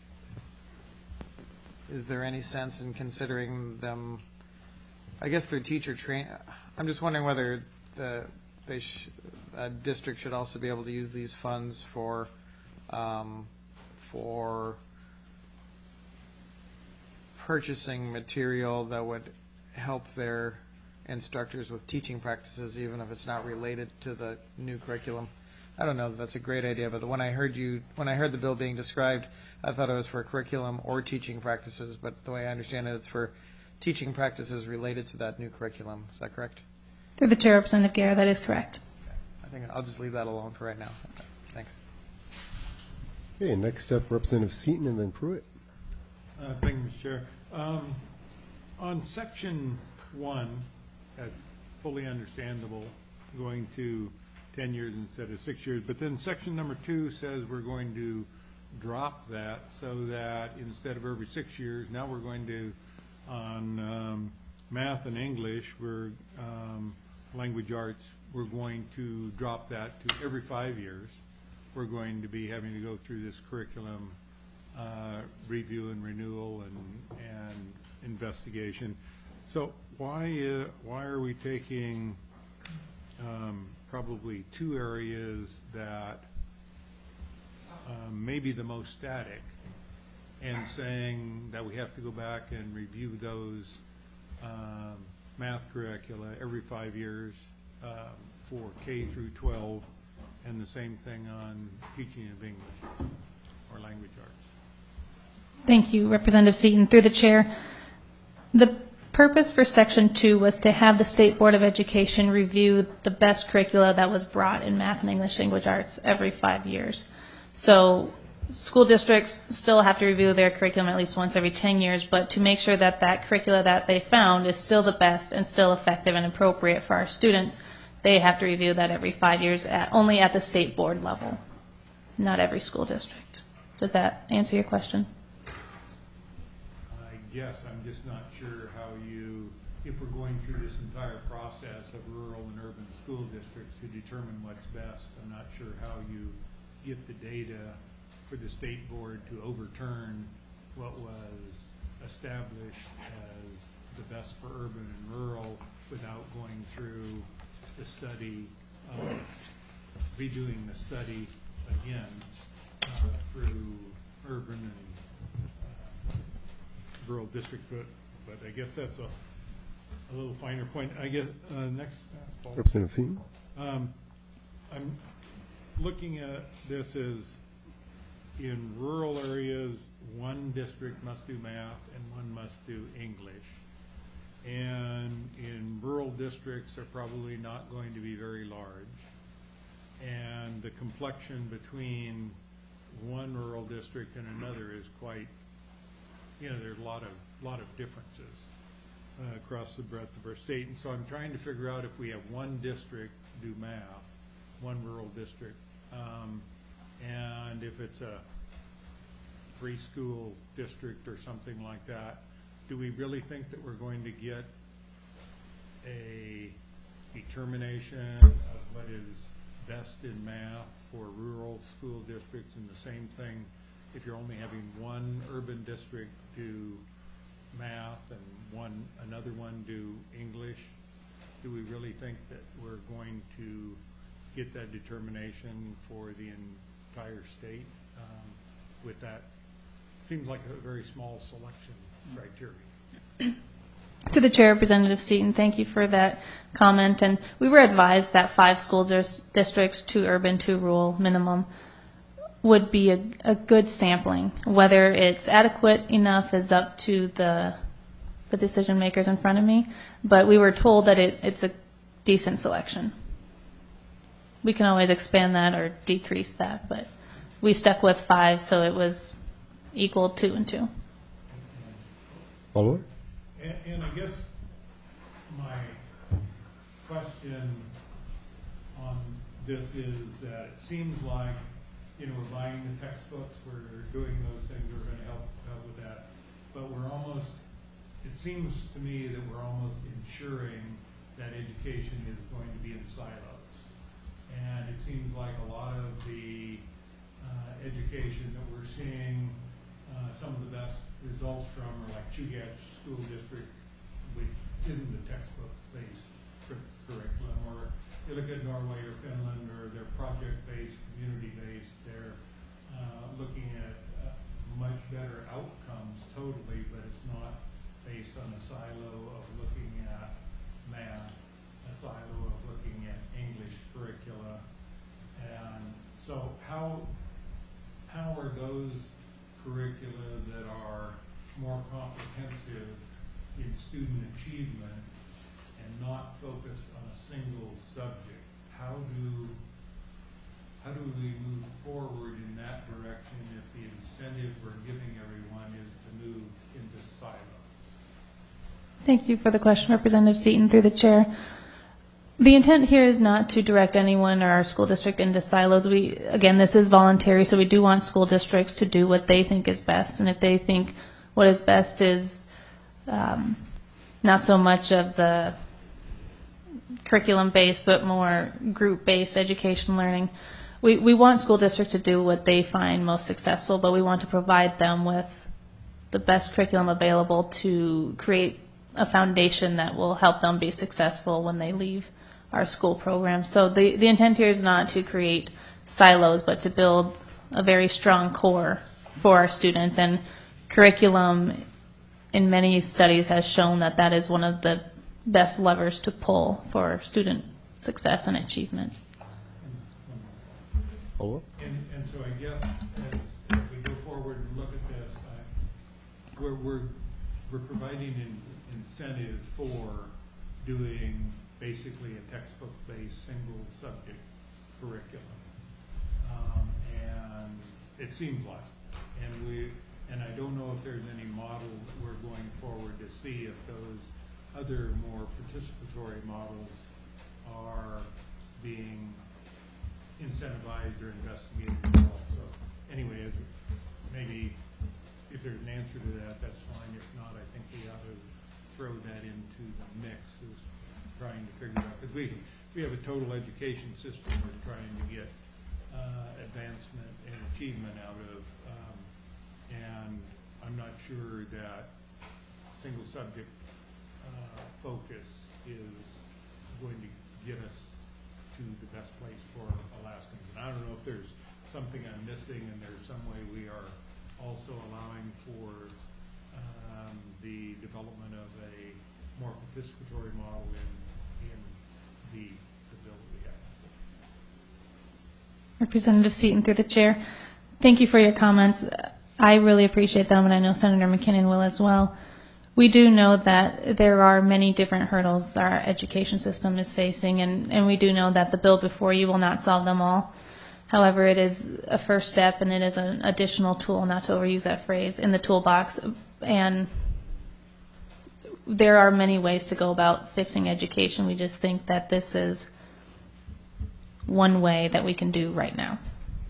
is there any sense in considering them, I guess through teacher train, I'm just wondering whether the they sh a district should also be able to use these funds for um, for purchasing material that would help their instructors with teaching practices, even if it's not related to the new curriculum. I don't know if that's a great idea, but when I heard you, when I heard the bill being described, I thought it was for curriculum or teaching practices, but the way I understand it, it's for teaching practices related to that new curriculum. Is that correct? Through the chair, Representative Guerra, that is correct. I think I'll just leave that alone for right now. Thanks. Okay, next up, Representative Seaton and then Pruitt. Uh, thank you, Mister Chair. Um, on section one, that's fully understandable, going to ten years instead of six years. But then section number two says we're going to drop that so that instead of every six years, now we're going to, on um, math and English, we're um, language arts, we're going to drop that to every five years. We're going to be having to go through this curriculum uh, review and renewal and, and investigation. So why, uh, why are we taking um, probably two areas that um, may be the most static and saying that we have to go back and review those um, math curricula every five years um, for K through twelve, and the same thing on teaching of English or language arts? Thank you, Representative Seaton. Through the chair, the purpose for Section two was to have the State Board of Education review the best curricula that was brought in math and English language arts every five years. So school districts still have to review their curriculum at least once every ten years, but to make sure that that curricula that they found is still the best and still effective and appropriate for our students, they have to review that every five years, at, only at the state board level, not every school district. Does that answer your question? I guess I'm just not sure how you, if we're going through this entire process of rural and urban school districts to determine what's best, I'm not sure how you get the data for the state board to overturn what was established as the best for urban and rural without going through the study, uh, redoing the study again uh, through urban and uh, rural district. But, but I guess that's a, a little finer point. I guess uh, next. Uh, Representative Seaton. Um, I'm looking at this as in rural areas, one district must do math and one must do English. And in rural districts, they're probably not going to be very large. And the complexion between one rural district and another is quite, you know, there's a lot of, lot of differences uh, across the breadth of our state. And so I'm trying to figure out if we have one district do math, one rural district, um, and if it's a preschool district or something like that, do we really think that we're going to get a determination of what is best in math for rural school districts, and the same thing if you're only having one urban district do math and one another one do English? Do we really think that we're going to get that determination for the entire state um, with that? Seems like a very small selection criteria. To the chair, Representative Seaton, thank you for that comment. And we were advised that five school dis- districts, two urban, two rural minimum, would be a, a good sampling. Whether it's adequate enough is up to the the decision makers in front of me, but we were told that it, it's a decent selection. We can always expand that or decrease that, but we stuck with five, so it was equal two and two. Follow-up? And, and I guess my question on this is that it seems like, you know, we're buying the textbooks, we're doing those things, we're going to help, help with that, but we're almost, it seems to me that we're almost ensuring that education is going to be in silos. And it seems like a lot of the uh, education that we're seeing, uh, some of the best results from are like Chugach School District, which isn't a textbook-based cur- curriculum, or you look at Norway or Finland, or they're project-based, community-based. They're uh, looking at uh, much better outcomes totally, but it's not based on a silo of looking at math, a silo of looking at English curricula. And so how how are those curricula that are more comprehensive in student achievement and not focused on a single subject, how do how do we move forward in that direction if the incentive we're giving everyone is to move into silos? Thank you for the question, Representative Seaton, through the chair. The intent here is not to direct anyone or our school district into silos. We, again, this is voluntary, so we do want school districts to do what they think is best. And if they think what is best is um, not so much of the curriculum-based, but more group-based education learning, we, we want school districts to do what they find most successful, but we want to provide them with the best curriculum available to create a foundation that will help them be successful when they leave our school program. So the, the intent here is not to create silos, but to build a very strong core for our students. And curriculum, in many studies, has shown that that is one of the best levers to pull for student success and achievement. And, and so I guess as, as we go forward and look at this, I, we're, we're, we're providing an incentive for doing basically a textbook-based single subject curriculum. Um, and it seems like, and we, and I don't know if there's any model that we're going forward to see if those other more participatory models are being incentivized or investigated as well. So anyway, if, maybe if there's an answer to that, that's fine. If not, I think we ought to throw that into the mix as trying to figure out, because we, we have a total education system we're trying to get uh, advancement and achievement out of, um, and I'm not sure that single subject uh, focus is going to get us to the best place for Alaskans. And I don't know if there's something I'm missing, and there's some way we are also allowing for um, the development of a more participatory model in, in the, the bill that we have. Representative Seaton, through the chair. Thank you for your comments. I really appreciate them, and I know Senator McKinnon will as well. We do know that there are many different hurdles our education system is facing, and, and we do know that the bill before you will not solve them all. However, it is a first step, and it is an additional tool, not to overuse that phrase, in the toolbox. And there are many ways to go about fixing education. We just think that this is one way that we can do right now.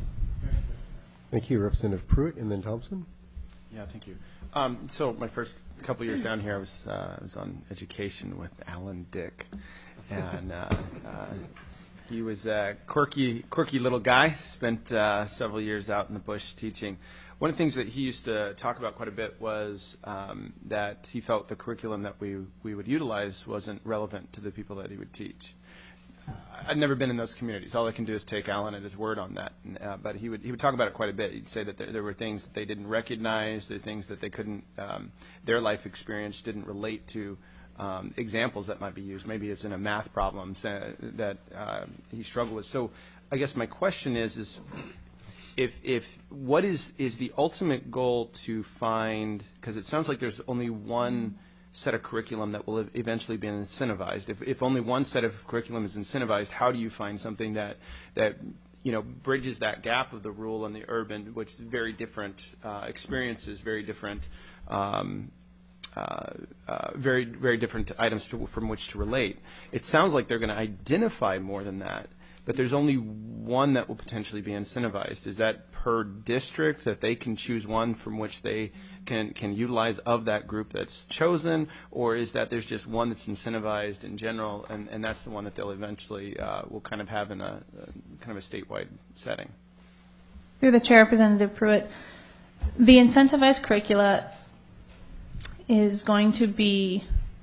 Thank you, Representative Pruitt, and then Thompson. Yeah, thank you. Um, so my first couple years down here, I was uh, I was on education with Alan Dick, and uh, uh, he was a quirky, quirky little guy. Spent uh, several years out in the bush teaching. One of the things that he used to talk about quite a bit was um, that he felt the curriculum that we we would utilize wasn't relevant to the people that he would teach. I've never been in those communities. All I can do is take Alan at his word on that. Uh, but he would he would talk about it quite a bit. He'd say that there, there were things that they didn't recognize, there were things that they couldn't, um, their life experience didn't relate to um, examples that might be used. Maybe it's in a math problem uh, that uh, he struggled with. So I guess my question is, is if if what is is the ultimate goal to find? Because it sounds like there's only one set of curriculum that will eventually be incentivized. If, if only one set of curriculum is incentivized, how do you find something that, that you know, bridges that gap of the rural and the urban, which is very different uh, experiences, very different, um, uh, uh, very, very different items to, from which to relate. It sounds like they're going to identify more than that, but there's only one that will potentially be incentivized. Is that per district, that they can choose one from which they can can utilize of that group that's chosen, or is that there's just one that's incentivized in general, and, and that's the one that they'll eventually uh, will kind of have in a, a kind of a statewide setting? Through the chair, Representative Pruitt, the incentivized curricula is going to be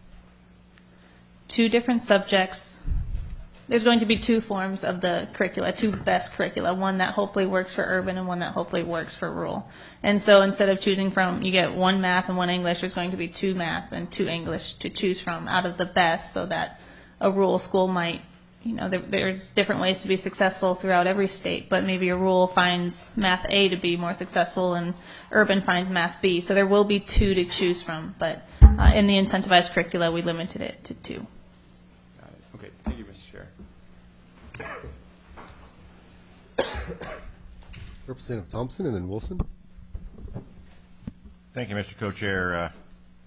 two different subjects. There's going to be two forms of the curricula, two best curricula, one that hopefully works for urban and one that hopefully works for rural. And so instead of choosing from, you get one math and one English, there's going to be two math and two English to choose from out of the best, so that a rural school might, you know, there, there's different ways to be successful throughout every state, but maybe a rural finds math A to be more successful and urban finds math B. So there will be two to choose from, but uh, in the incentivized curricula, we limited it to two. Got it. Okay, thank you, Mister Chair. Representative Thompson and then Wilson. Thank you, Mister Co-Chair. Uh,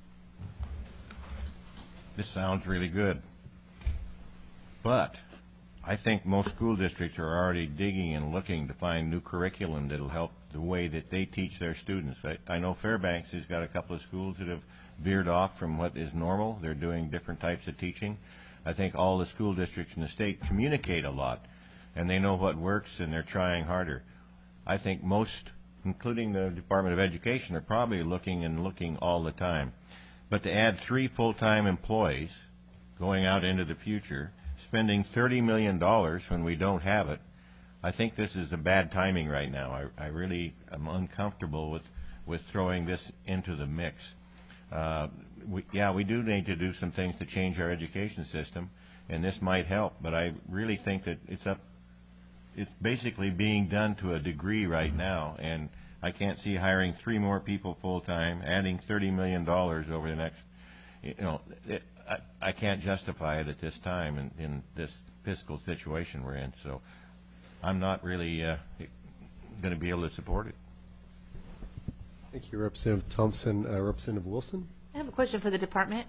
this sounds really good, but I think most school districts are already digging and looking to find new curriculum that'll help the way that they teach their students. I, I know Fairbanks has got a couple of schools that have veered off from what is normal. They're doing different types of teaching. I think all the school districts in the state communicate a lot. and they know what works, and they're trying harder. I think most, including the Department of Education, are probably looking and looking all the time. But to add three full-time employees going out into the future, spending thirty million dollars when we don't have it, I think this is a bad timing right now. I, I really am uncomfortable with, with throwing this into the mix. Uh, we, yeah, we do need to do some things to change our education system, and this might help, but I really think that it's up, it's basically being done to a degree right now, and I can't see hiring three more people full-time, adding thirty million dollars over the next, you know, it, I, I can't justify it at this time in, in this fiscal situation we're in, so I'm not really uh, going to be able to support it. Thank you, Representative Thompson. Uh, Representative Wilson? I have a question for the department.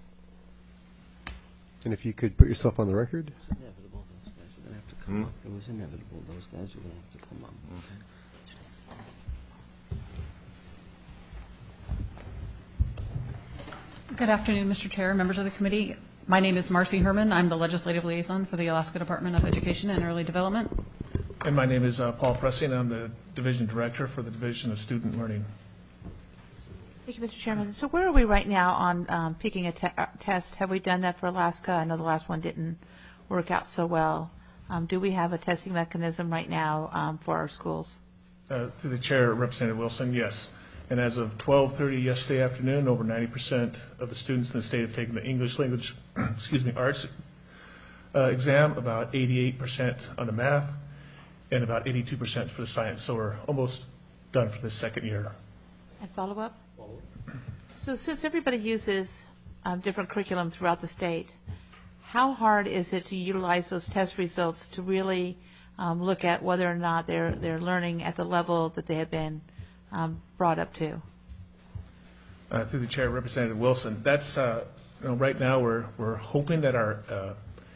And if you could put yourself on the record. It was inevitable those guys are going to have to come Hmm? up. It was inevitable those guys are going to have to come up. Good afternoon, Mister Chair, members of the committee. My name is Marcy Herman. I'm the Legislative Liaison for the Alaska Department of Education and Early Development. And my name is uh, Paul Pressing. I'm the Division Director for the Division of Student Learning. Thank you, Mister Chairman. So where are we right now on um, picking a te- uh, test? Have we done that for Alaska? I know the last one didn't work out so well. Um, do we have a testing mechanism right now um, for our schools? Uh, through the Chair, Representative Wilson, yes. And as of twelve thirty yesterday afternoon, over ninety percent of the students in the state have taken the English language, excuse me, arts uh, exam, about eighty-eight percent on the math, and about eighty-two percent for the science. So we're almost done for the second year. And follow up? So since everybody uses um, different curriculum throughout the state, how hard is it to utilize those test results to really um, look at whether or not they're they're learning at the level that they have been um, brought up to? Uh, through the Chair, Representative Wilson, that's uh, you know, right now we're we're hoping that our uh,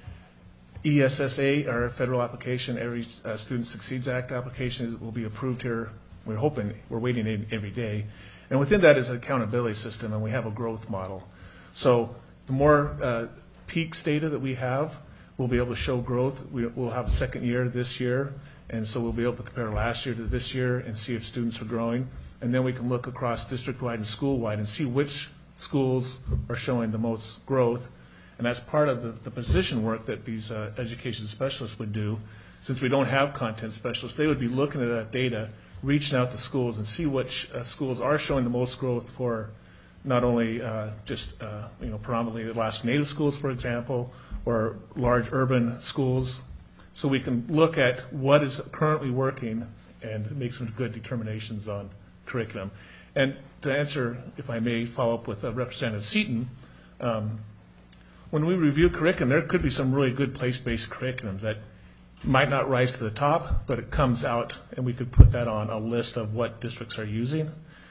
E S S A, our federal application, Every uh, Student Succeeds Act application, will be approved here. We're hoping, we're waiting in every day. And within that is an accountability system, and we have a growth model. So the more uh, peaks data that we have, we'll be able to show growth. We, we'll have a second year this year, and so we'll be able to compare last year to this year and see if students are growing. And then we can look across district-wide and school-wide and see which schools are showing the most growth. And that's part of the, the position work that these uh, education specialists would do. Since we don't have content specialists, they would be looking at that data, reaching out to schools and see which uh, schools are showing the most growth for not only uh, just uh, you know predominantly Alaska Native schools, for example, or large urban schools. So we can look at what is currently working and make some good determinations on curriculum. And to answer, if I may, follow up with uh, Representative Seaton, um, when we review curriculum, there could be some really good place-based curriculums that might not rise to the top, but it comes out, and we could put that on a list of what districts are using.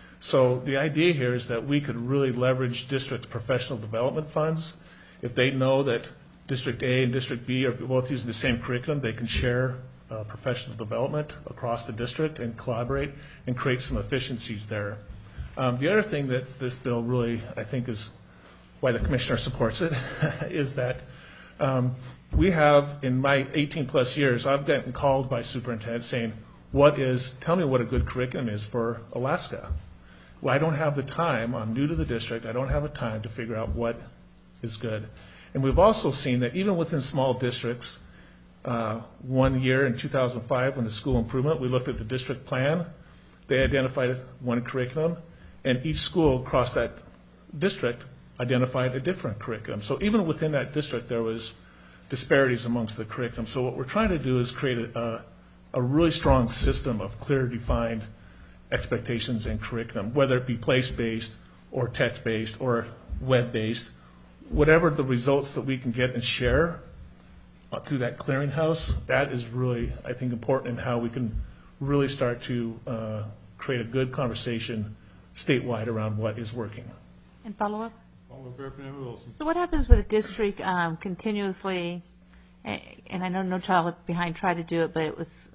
So the idea here is that we could really leverage districts' professional development funds. If they know that District A and District B are both using the same curriculum, they can share uh, professional development across the district and collaborate and create some efficiencies there. Um, the other thing that this bill really, I think, is why the Commissioner supports it, is that um, we have, in my eighteen plus years, I've gotten called by superintendents saying, what is, tell me what a good curriculum is for Alaska. Well, I don't have the time. I'm new to the district. I don't have the time to figure out what is good. And we've also seen that even within small districts, uh, one year in two thousand five when the school improvement, we looked at the district plan. They identified one curriculum, and each school across that district identified a different curriculum. So even within that district, there was disparities amongst the curriculum. So what we're trying to do is create a, a really strong system of clear, defined expectations and curriculum, whether it be place-based or text-based or web-based. Whatever the results that we can get and share uh, through that clearinghouse, that is really, I think, important in how we can really start to uh, create a good conversation statewide around what is working. And follow up? Follow up, Representative Wilson. So what happens with a district um, continuously, and, and I know No Child Left Behind tried to do it, but it was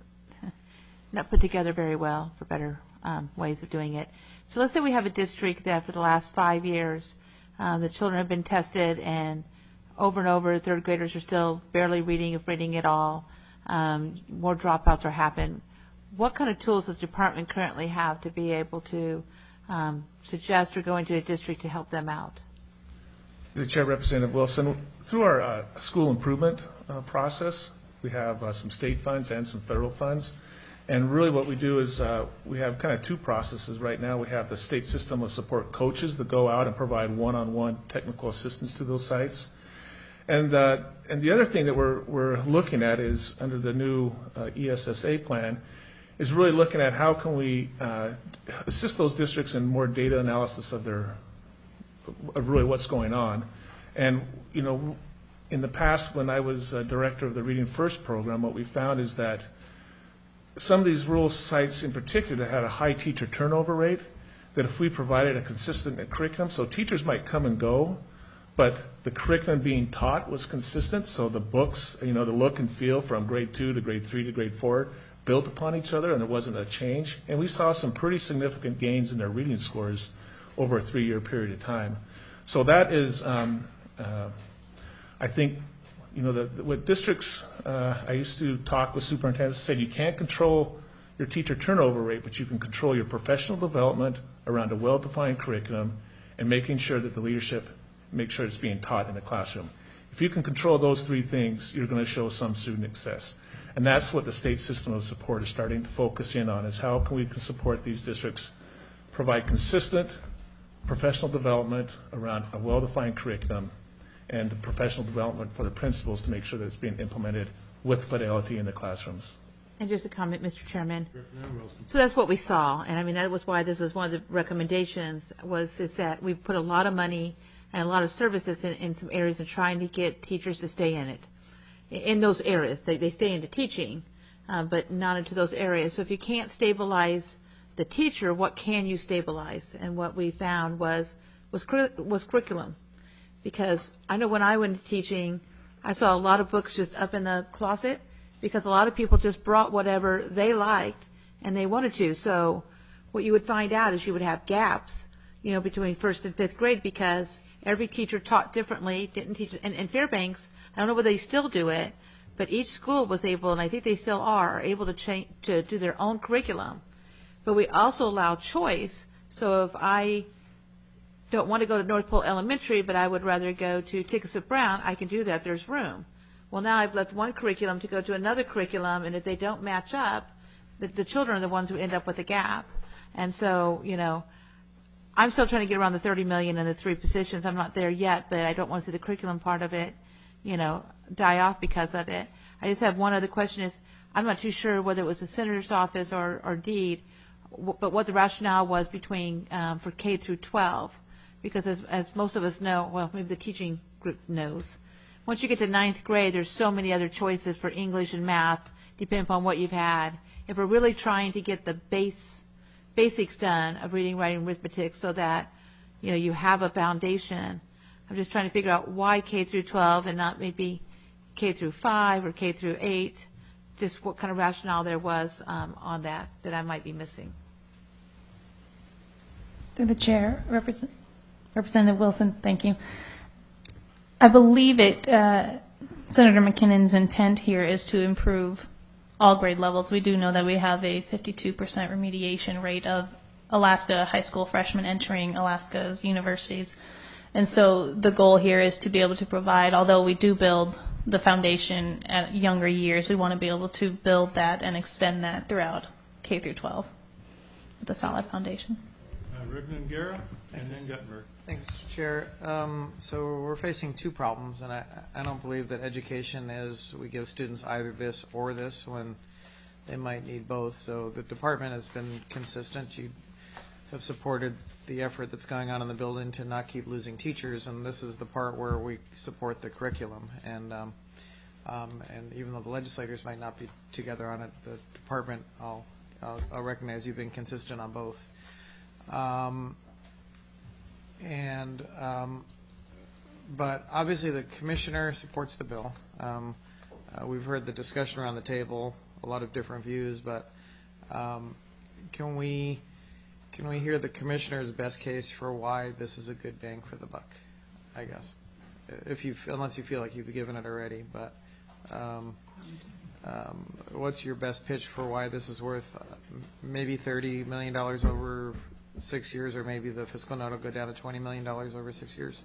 not put together very well, for better um, ways of doing it. So let's say we have a district that for the last five years, uh, the children have been tested, and over and over, third graders are still barely reading, if reading at all. um, more dropouts are happening. What kind of tools does the department currently have to be able to um, suggest or go into a district to help them out? The Chair, Representative Wilson, through our uh, school improvement uh, process, we have uh, some state funds and some federal funds. And really what we do is uh, we have kind of two processes right now. We have the state system of support coaches that go out and provide one-on-one technical assistance to those sites. And uh, and the other thing that we're, we're looking at is under the new uh, E S S A plan is really looking at how can we uh, assist those districts in more data analysis of their of really what's going on. And, you know, in the past when I was uh, director of the Reading First program, what we found is that some of these rural sites in particular that had a high teacher turnover rate, that if we provided a consistent curriculum, so teachers might come and go, but the curriculum being taught was consistent, so the books, you know, the look and feel from grade two to grade three to grade four built upon each other, and there wasn't a change. And we saw some pretty significant gains in their reading scores over a three-year period of time. So that is, um, uh, I think, you know, the, the, with districts, uh, I used to talk with superintendents, said you can't control your teacher turnover rate, but you can control your professional development around a well-defined curriculum and making sure that the leadership make sure it's being taught in the classroom. If you can control those three things, you're going to show some student success. And that's what the state system of support is starting to focus in on, is how can we support these districts, provide consistent professional development around a well-defined curriculum and the professional development for the principals to make sure that it's being implemented with fidelity in the classrooms. And just a comment, Mister Chairman. So that's what we saw, and I mean that was why this was one of the recommendations. Was is that we put a lot of money and a lot of services in, in some areas and trying to get teachers to stay in it, in those areas. They they stay into teaching, uh, but not into those areas. So if you can't stabilize the teacher, what can you stabilize? And what we found was was was curriculum. Because I know when I went to teaching, I saw a lot of books just up in the closet because a lot of people just brought whatever they liked and they wanted to. So what you would find out is you would have gaps, you know, between first and fifth grade because every teacher taught differently, didn't teach. And, and Fairbanks, I don't know whether they still do it, but each school was able, and I think they still are, able to change, to do their own curriculum. But we also allow choice. So if I don't want to go to North Pole Elementary, but I would rather go to Tickasset Brown, I can do that if there's room. Well, now I've left one curriculum to go to another curriculum, and if they don't match up, the, the children are the ones who end up with a gap. And so, you know, I'm still trying to get around the thirty million and the three positions. I'm not there yet, but I don't want to see the curriculum part of it, you know, die off because of it. I just have one other question is, I'm not too sure whether it was the senator's office or, or deed, but what the rationale was between, um, for K through twelve. Because as, as most of us know, well, maybe the teaching group knows, once you get to ninth grade, there's so many other choices for English and math, depending upon what you've had. If we're really trying to get the base basics done of reading, writing, arithmetic, so that you know you have a foundation, I'm just trying to figure out why K through twelve and not maybe K through five or K through eight. Just what kind of rationale there was um, on that that I might be missing. Through the chair, Represent. Representative Wilson, thank you. I believe it, uh, Senator McKinnon's intent here is to improve all grade levels. We do know that we have a fifty-two percent remediation rate of Alaska high school freshmen entering Alaska's universities. And so the goal here is to be able to provide, although we do build the foundation at younger years, we want to be able to build that and extend that throughout K through twelve with a solid foundation. Uh, Rignan Guerra and then Guttenberg. Thanks, Chair. Um, so we're facing two problems, and I, I don't believe that education is we give students either this or this when they might need both. So the department has been consistent. You have supported the effort that's going on in the building to not keep losing teachers, and this is the part where we support the curriculum. And um, um, and even though the legislators might not be together on it, the department, I'll, I'll, I'll recognize you've been consistent on both. Um, And, um, but obviously the commissioner supports the bill. Um, uh, we've heard the discussion around the table, a lot of different views, but um, can we can we hear the commissioner's best case for why this is a good bang for the buck? I guess, if you unless you feel like you've given it already, but um, um, what's your best pitch for why this is worth uh, maybe thirty million dollars over six years, or maybe the fiscal note will go down to twenty million dollars over six years?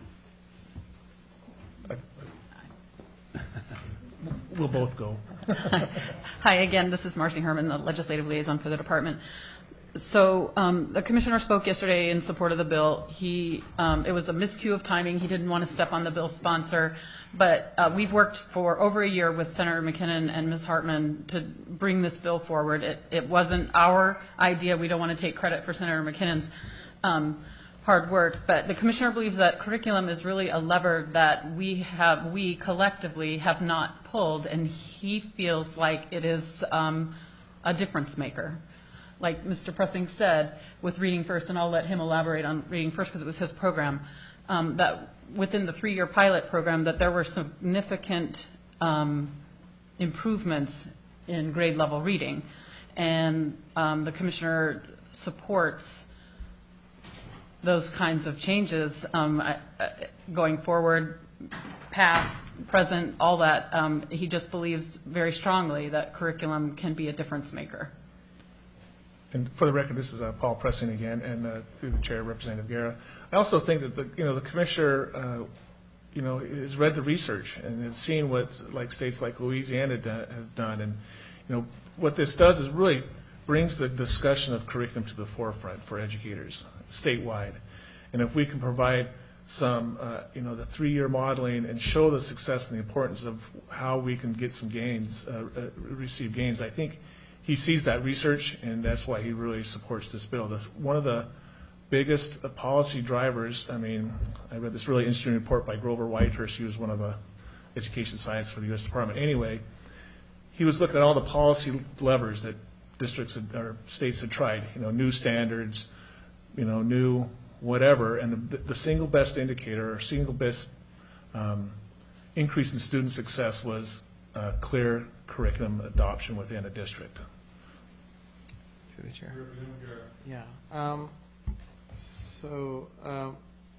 We'll both go. Hi again, this is Marcy Herman, the legislative liaison for the department. So um, the commissioner spoke yesterday in support of the bill. He, um, it was a miscue of timing. He didn't want to step on the bill sponsor, but uh, we've worked for over a year with Senator McKinnon and Miz Hartman to bring this bill forward. It, it wasn't our idea. We don't want to take credit for Senator McKinnon's um, hard work, but the commissioner believes that curriculum is really a lever that we have, we collectively have not pulled, and he feels like it is um, a difference maker. Like Mister Pressing said, with Reading First, and I'll let him elaborate on Reading First because it was his program, um, that within the three-year pilot program that there were significant um, improvements in grade level reading. And um, the commissioner supports those kinds of changes um, uh, going forward, past, present, all that. Um, he just believes very strongly that curriculum can be a difference maker. And for the record, this is uh, Paul Pressing again, and uh, through the chair, Representative Guerra. I also think that the you know the commissioner, uh, you know, has read the research and has seen what like states like Louisiana do, have done, and you know what this does is really brings the discussion of curriculum to the forefront for educators statewide. And if we can provide some, uh, you know, the three-year modeling and show the success and the importance of how we can get some gains, uh, uh, receive gains, I think he sees that research, and that's why he really supports this bill. That's one of the biggest uh, policy drivers. I mean, I read this really interesting report by Grover Whitehurst. He was one of the education science for the U S Department. Anyway, he was looking at all the policy levers that districts had, or states had tried, you know, new standards, you know, new whatever, and the, the single best indicator or single best um, increase in student success was uh, clear curriculum adoption within a district. Through the chair. Yeah. Um, so um,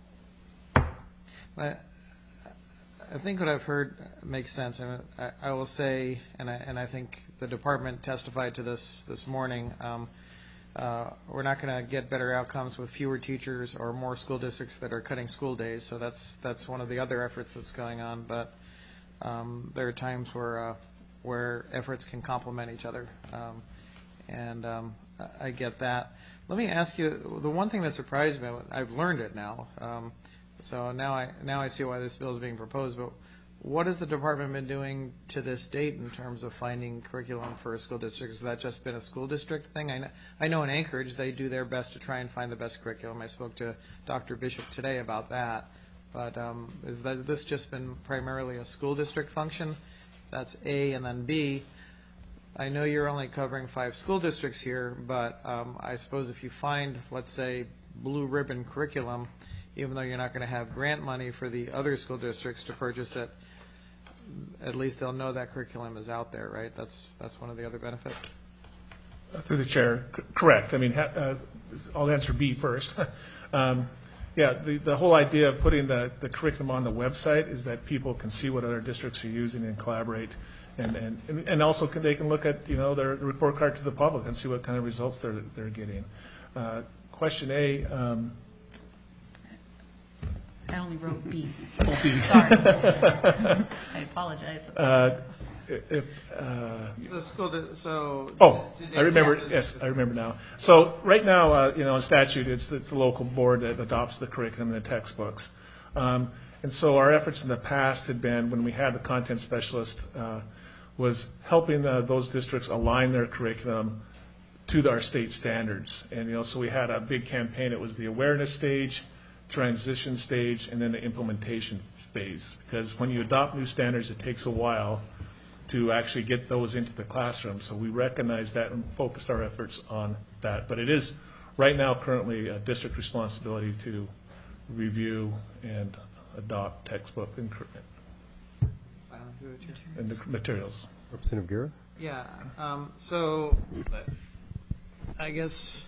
I, I think what I've heard makes sense. I, mean, I, I will say, and I, and I think the department testified to this this morning, um, uh, we're not going to get better outcomes with fewer teachers or more school districts that are cutting school days. So that's that's one of the other efforts that's going on. But um, there are times where uh, where efforts can complement each other, um, and um, I get that. Let me ask you, the one thing that surprised me, I've learned it now, um, so now I now I see why this bill is being proposed, but what has the department been doing to this date in terms of finding curriculum for a school district? Has that just been a school district thing? I know, I know in Anchorage they do their best to try and find the best curriculum. I spoke to Doctor Bishop today about that, but um, is that, this just been primarily a school district function? That's A, and then B, I know you're only covering five school districts here, but um, I suppose if you find, let's say, blue ribbon curriculum, even though you're not going to have grant money for the other school districts to purchase it, at least they'll know that curriculum is out there, right? That's that's one of the other benefits. Uh, through the chair, c- correct. I mean, ha- uh, I'll answer B first. um, yeah, the, the whole idea of putting the, the curriculum on the website is that people can see what other districts are using and collaborate. And, and, and also can, they can look at, you know, their report card to the public and see what kind of results they're, they're getting. Uh, question A. Um, I only wrote B. Oh, B. Sorry. I apologize. Uh, if, uh, So school, di- so. oh, today- I remember. yeah, Yes, I remember now. So right now, uh, you know, in statute, it's it's the local board that adopts the curriculum and the textbooks. Um, and so our efforts in the past had been, when we had the content specialist, uh, was helping uh, those districts align their curriculum to our state standards. And you know, so we had a big campaign. It was the awareness stage, transition stage, and then the implementation phase. Because when you adopt new standards, it takes a while to actually get those into the classroom. So we recognized that and focused our efforts on that. But it is right now currently a district responsibility to review and adopt textbook and, and the materials. Representative Guerra? Yeah. Um, so I guess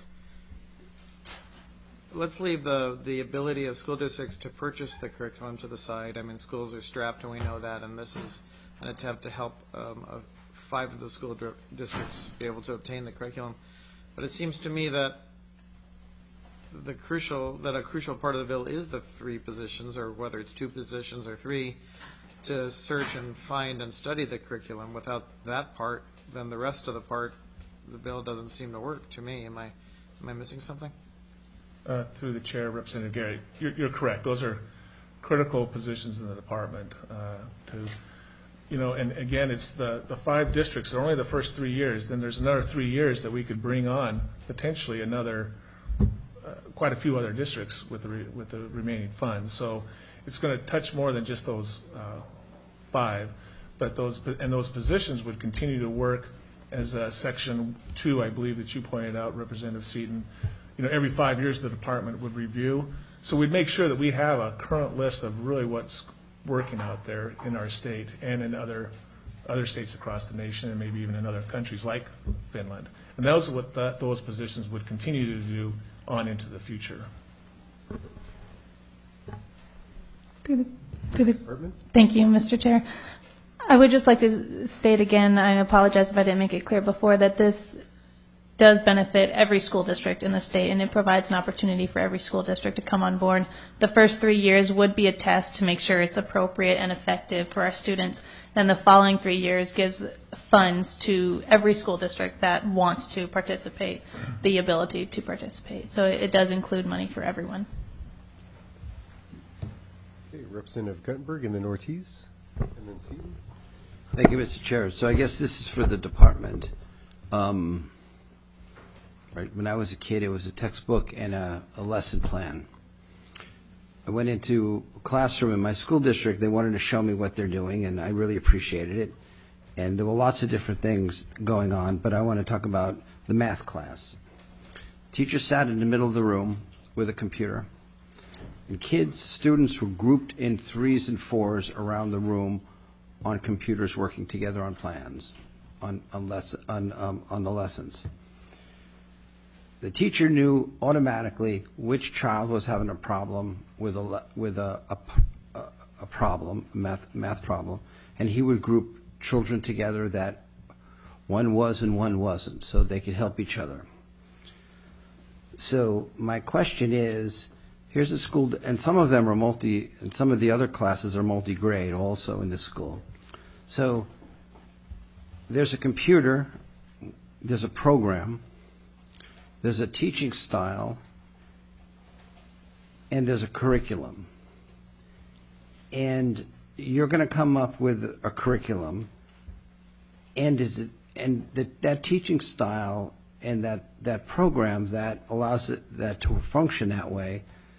let's leave the, the ability of school districts to purchase the curriculum to the side. I mean, schools are strapped, and we know that, and this is an attempt to help um, uh, five of the school dri- districts be able to obtain the curriculum. But it seems to me that the crucial, that a crucial part of the bill is the three positions, or whether it's two positions or three, to search and find and study the curriculum. Without that part, then the rest of the part, the bill doesn't seem to work to me. Am I, am I missing something? Uh, through the chair, Representative Gary, you're, you're correct. Those are critical positions in the department. Uh, to, you know, and again, it's the, the five districts are only the first three years. Then there's another three years that we could bring on potentially another, uh, quite a few other districts with the re, with the remaining funds. So it's going to touch more than just those uh, five, but those and those positions would continue to work as uh, section two, I believe that you pointed out, Representative Seaton. You know, every five years the department would review. So we'd make sure that we have a current list of really what's working out there in our state and in other other states across the nation, and maybe even in other countries like Finland. And those are what that, those positions would continue to do on into the future. Through the, through the, thank you, Mister Chair. I would just like to state again, I apologize if I didn't make it clear before, that this does benefit every school district in the state, and it provides an opportunity for every school district to come on board. The first three years would be a test to make sure it's appropriate and effective for our students. Then the following three years gives funds to every school district that wants to participate, the ability to participate. So it does include money for everyone. Okay, Representative Guttenberg and then Ortiz, and then Seaton. Thank you, Mister Chair. So I guess this is for the department. Um, right, when I was a kid, it was a textbook and a, a lesson plan. I went into a classroom in my school district. They wanted to show me what they're doing, and I really appreciated it. And there were lots of different things going on, but I want to talk about the math class. Teacher sat in the middle of the room with a computer, and kids, students were grouped in threes and fours around the room on computers working together on plans, on, on, less, on, um, on the lessons. The teacher knew automatically which child was having a problem with a, with a, a, a problem, a math, math problem, and he would group children together that one was and one wasn't, so they could help each other. So my question is, here's a school, and some of them are multi, and some of the other classes are multi-grade also in this school. So there's a computer, there's a program, there's a teaching style, and there's a curriculum. And you're going to come up with a curriculum, and is it, and that, that teaching style and that, that program that allows it that to function that way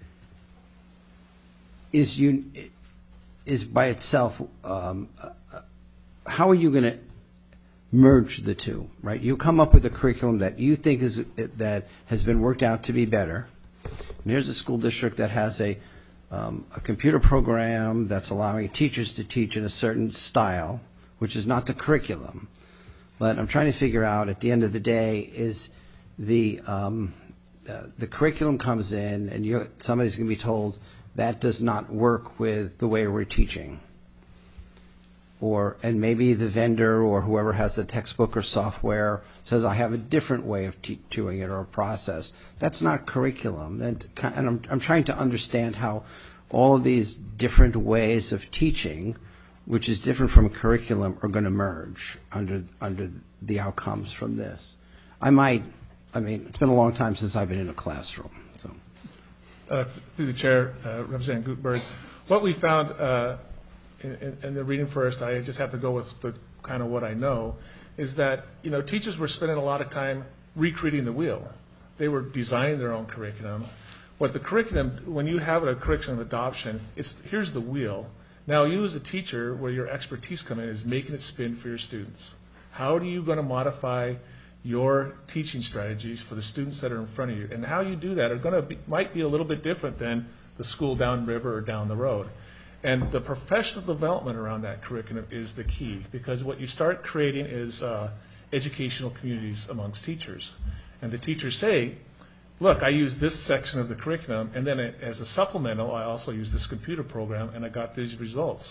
is you is by itself. Um, uh, how are you going to merge the two? Right? You come up with a curriculum that you think is that has been worked out to be better. And here's a school district that has a um, a computer program that's allowing teachers to teach in a certain style, which is not the curriculum. But I'm trying to figure out at the end of the day is the um, uh, the curriculum comes in and you're, somebody's going to be told that does not work with the way we're teaching. Or, and maybe the vendor or whoever has the textbook or software says, I have a different way of te- doing it or a process. That's not curriculum. And, and I'm, I'm trying to understand how all of these different ways of teaching, which is different from a curriculum, are going to merge under under the outcomes from this. I might, I mean, it's been a long time since I've been in a classroom. So, uh, through the chair, uh, Representative Guttenberg, what we found. Uh, In, in the reading first, I just have to go with the kind of what I know, is that, you know, teachers were spending a lot of time recreating the wheel. They were designing their own curriculum. What the curriculum, when you have a curriculum adoption, it's here's the wheel. Now you as a teacher, where your expertise come in, is making it spin for your students. How are you going to modify your teaching strategies for the students that are in front of you? And how you do that are going to be, might be a little bit different than the school downriver or down the road. And the professional development around that curriculum is the key, because what you start creating is uh, educational communities amongst teachers. And the teachers say, look, I use this section of the curriculum, and then as a supplemental, I also use this computer program, and I got these results.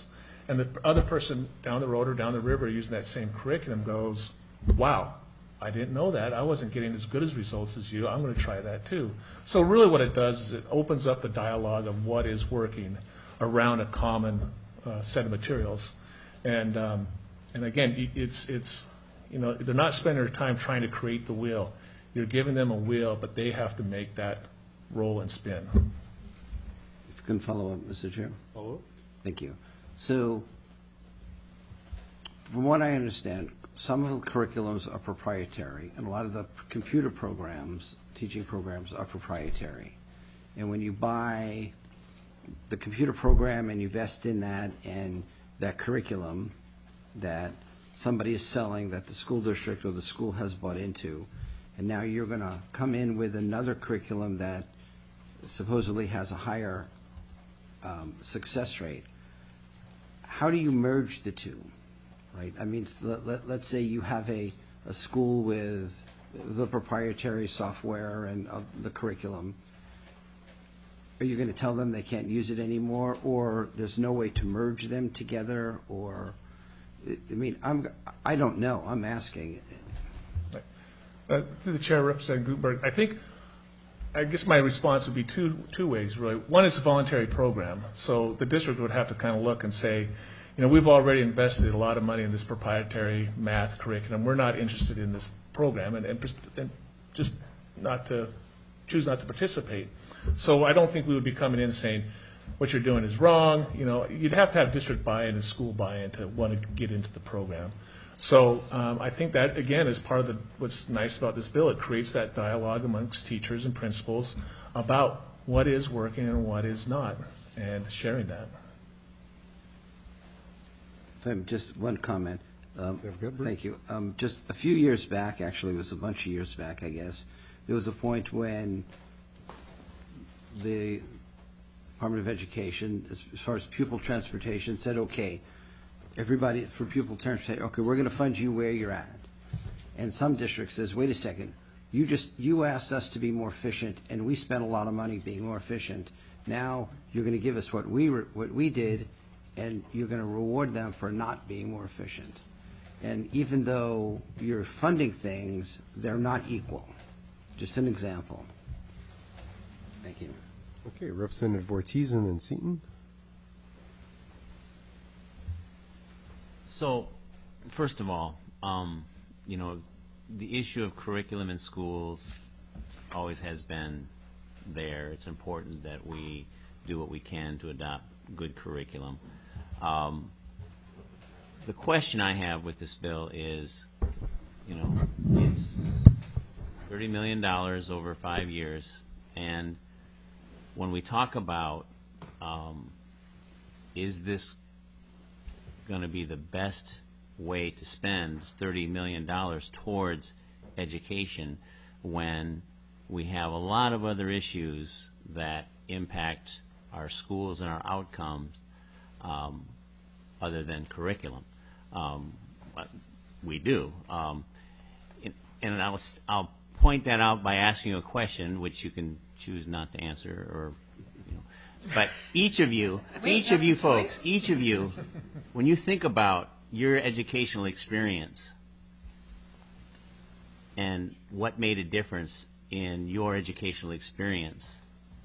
and the other person down the road or down the river using that same curriculum goes, wow, I didn't know that. I wasn't getting as good as results as you. I'm going to try that too. So really what it does is it opens up the dialogue of what is working around a common uh, set of materials. And um, and again, it's it's you know, they're not spending their time trying to create the wheel. You're giving them a wheel, but they have to make that roll and spin. If you can follow up, Mister Chair. Follow up. Thank you. So, from what I understand, some of the curriculums are proprietary, and a lot of the computer programs, teaching programs, are proprietary. And when you buy the computer program and you invest in that and that curriculum that somebody is selling, that the school district or the school has bought into, and now you're going to come in with another curriculum that supposedly has a higher um, success rate, how do you merge the two? Right? I mean, let, let, let's say you have a, a school with the proprietary software and uh, the curriculum. Are you going to tell them they can't use it anymore, or there's no way to merge them together? Or, I mean, I'm, I don't know. I'm asking. Uh, through the chair, Representative Gutenberg, I think, I guess my response would be two two ways, really. One is a voluntary program, so the district would have to kind of look and say, you know, we've already invested a lot of money in this proprietary math curriculum. We're not interested in this program, and, and, and just not to choose not to participate. So I don't think we would be coming in and saying what you're doing is wrong. You know, you'd have to have district buy-in and school buy-in to want to get into the program. So um, I think that, again, is part of the, what's nice about this bill. It creates that dialogue amongst teachers and principals about what is working and what is not, and sharing that. Just one comment. Um, thank you. Um, just a few years back, actually, it was a bunch of years back, I guess, there was a point when the Department of Education, as, as far as pupil transportation, said, okay, everybody for pupil transportation, okay, we're going to fund you where you're at. And some district says, wait a second, you just, you asked us to be more efficient, and we spent a lot of money being more efficient. Now you're going to give us what we, re, what we did, and you're going to reward them for not being more efficient. And even though you're funding things, they're not equal. Just an example. Thank you. Okay, Representative Ortiz and then Seaton. So, first of all, um, you know, the issue of curriculum in schools always has been there. It's important that we do what we can to adopt good curriculum. Um, the question I have with this bill is, you know, it's thirty million dollars over five years, and when we talk about um, is this going to be the best way to spend thirty million dollars towards education when we have a lot of other issues that impact our schools and our outcomes um, other than curriculum. Um, we do. Um, and I'll, I'll point that out by asking you a question, which you can choose not to answer, or, you know. But each of you, each of you folks, each of you, when you think about your educational experience and what made a difference in your educational experience,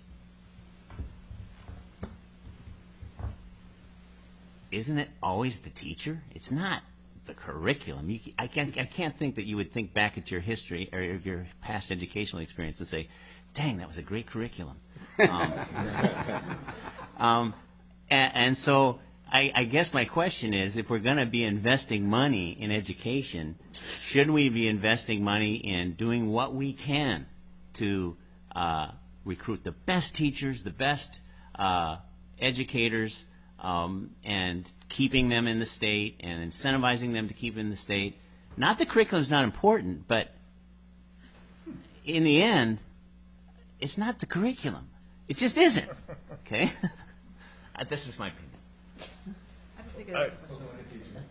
isn't it always the teacher? It's not the curriculum. You, I can't, I can't think that you would think back at your history or your past educational experience and say, dang, that was a great curriculum. Um, um, and, and so I, I guess my question is, if we're going to be investing money in education, shouldn't we be investing money in doing what we can to uh, recruit the best teachers, the best uh, educators, um, and keeping them in the state and incentivizing them to keep in the state? Not the curriculum's not important, but in the end, it's not the curriculum. It just isn't. Okay? This is my opinion. I,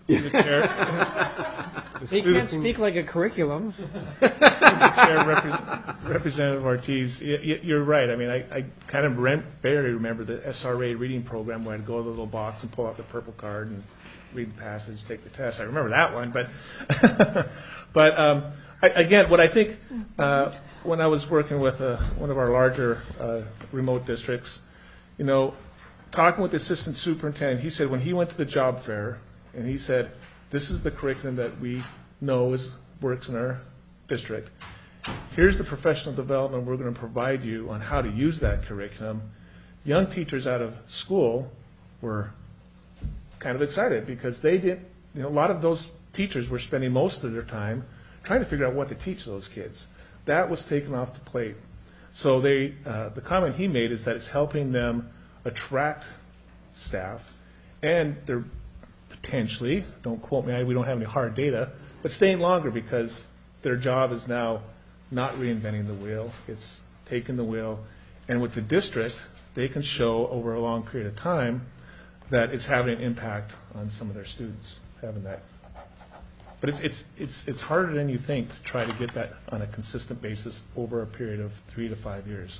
through the chair. He can't speak like a curriculum. Chair Repres- Representative Ortiz, y- y- you're right. I mean, I, I kind of rem- barely remember the S R A reading program where I'd go to the little box and pull out the purple card and read the passage, take the test. I remember that one, but but um, I, again, what I think uh, when I was working with uh, one of our larger uh, remote districts, you know, talking with the assistant superintendent, he said when he went to the job fair and he said, this is the curriculum that we know is works in our district. Here's the professional development we're going to provide you on how to use that curriculum. Young teachers out of school were kind of excited because they didn't, you know, a lot of those teachers were spending most of their time trying to figure out what to teach those kids. That was taken off the plate. So they, uh, the comment he made is that it's helping them attract staff, and they're potentially, don't quote me, we don't have any hard data, but staying longer because their job is now not reinventing the wheel, it's taking the wheel, and with the district, they can show over a long period of time that it's having an impact on some of their students, having that. But it's, it's, it's, it's harder than you think to try to get that on a consistent basis over a period of three to five years.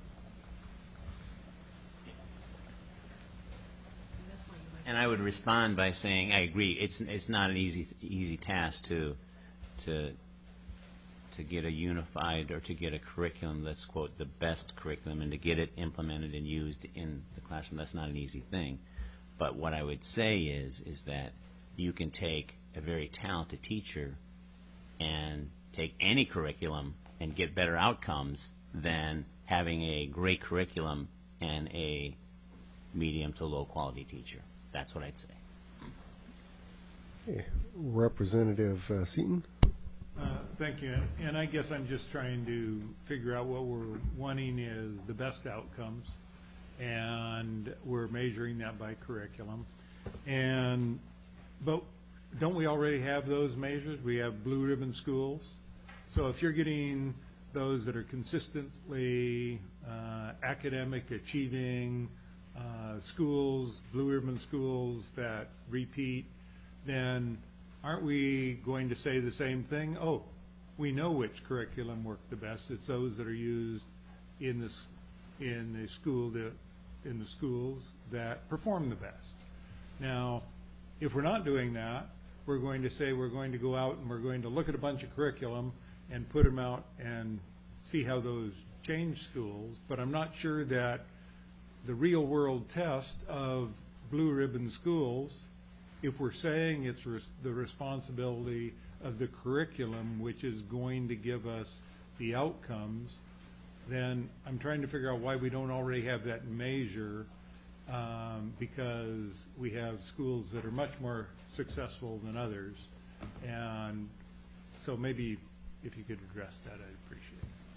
And I would respond by saying, I agree. It's it's not an easy easy task to to to get a unified or to get a curriculum that's, quote, the best curriculum, and to get it implemented and used in the classroom. That's not an easy thing. But what I would say is is that you can take a very talented teacher and take any curriculum and get better outcomes than having a great curriculum and a medium to low quality teacher. That's what I'd say. Okay. Representative uh, Seaton. Uh, thank you. And I guess I'm just trying to figure out what we're wanting is the best outcomes, and we're measuring that by curriculum. And but don't we already have those measures? We have blue ribbon schools. So if you're getting those that are consistently uh, academic, achieving uh, schools, blue ribbon schools that repeat, then aren't we going to say the same thing? Oh, we know which curriculum worked the best. It's those that are used in this in the school that in the schools that perform the best. Now, if we're not doing that, we're going to say we're going to go out and we're going to look at a bunch of curriculum and put them out and see how those change schools. But I'm not sure that the real world test of blue ribbon schools, if we're saying it's res the responsibility of the curriculum which is going to give us the outcomes, then I'm trying to figure out why we don't already have that measure, um, because we have schools that are much more successful than others. And so maybe if you could address that, I'd appreciate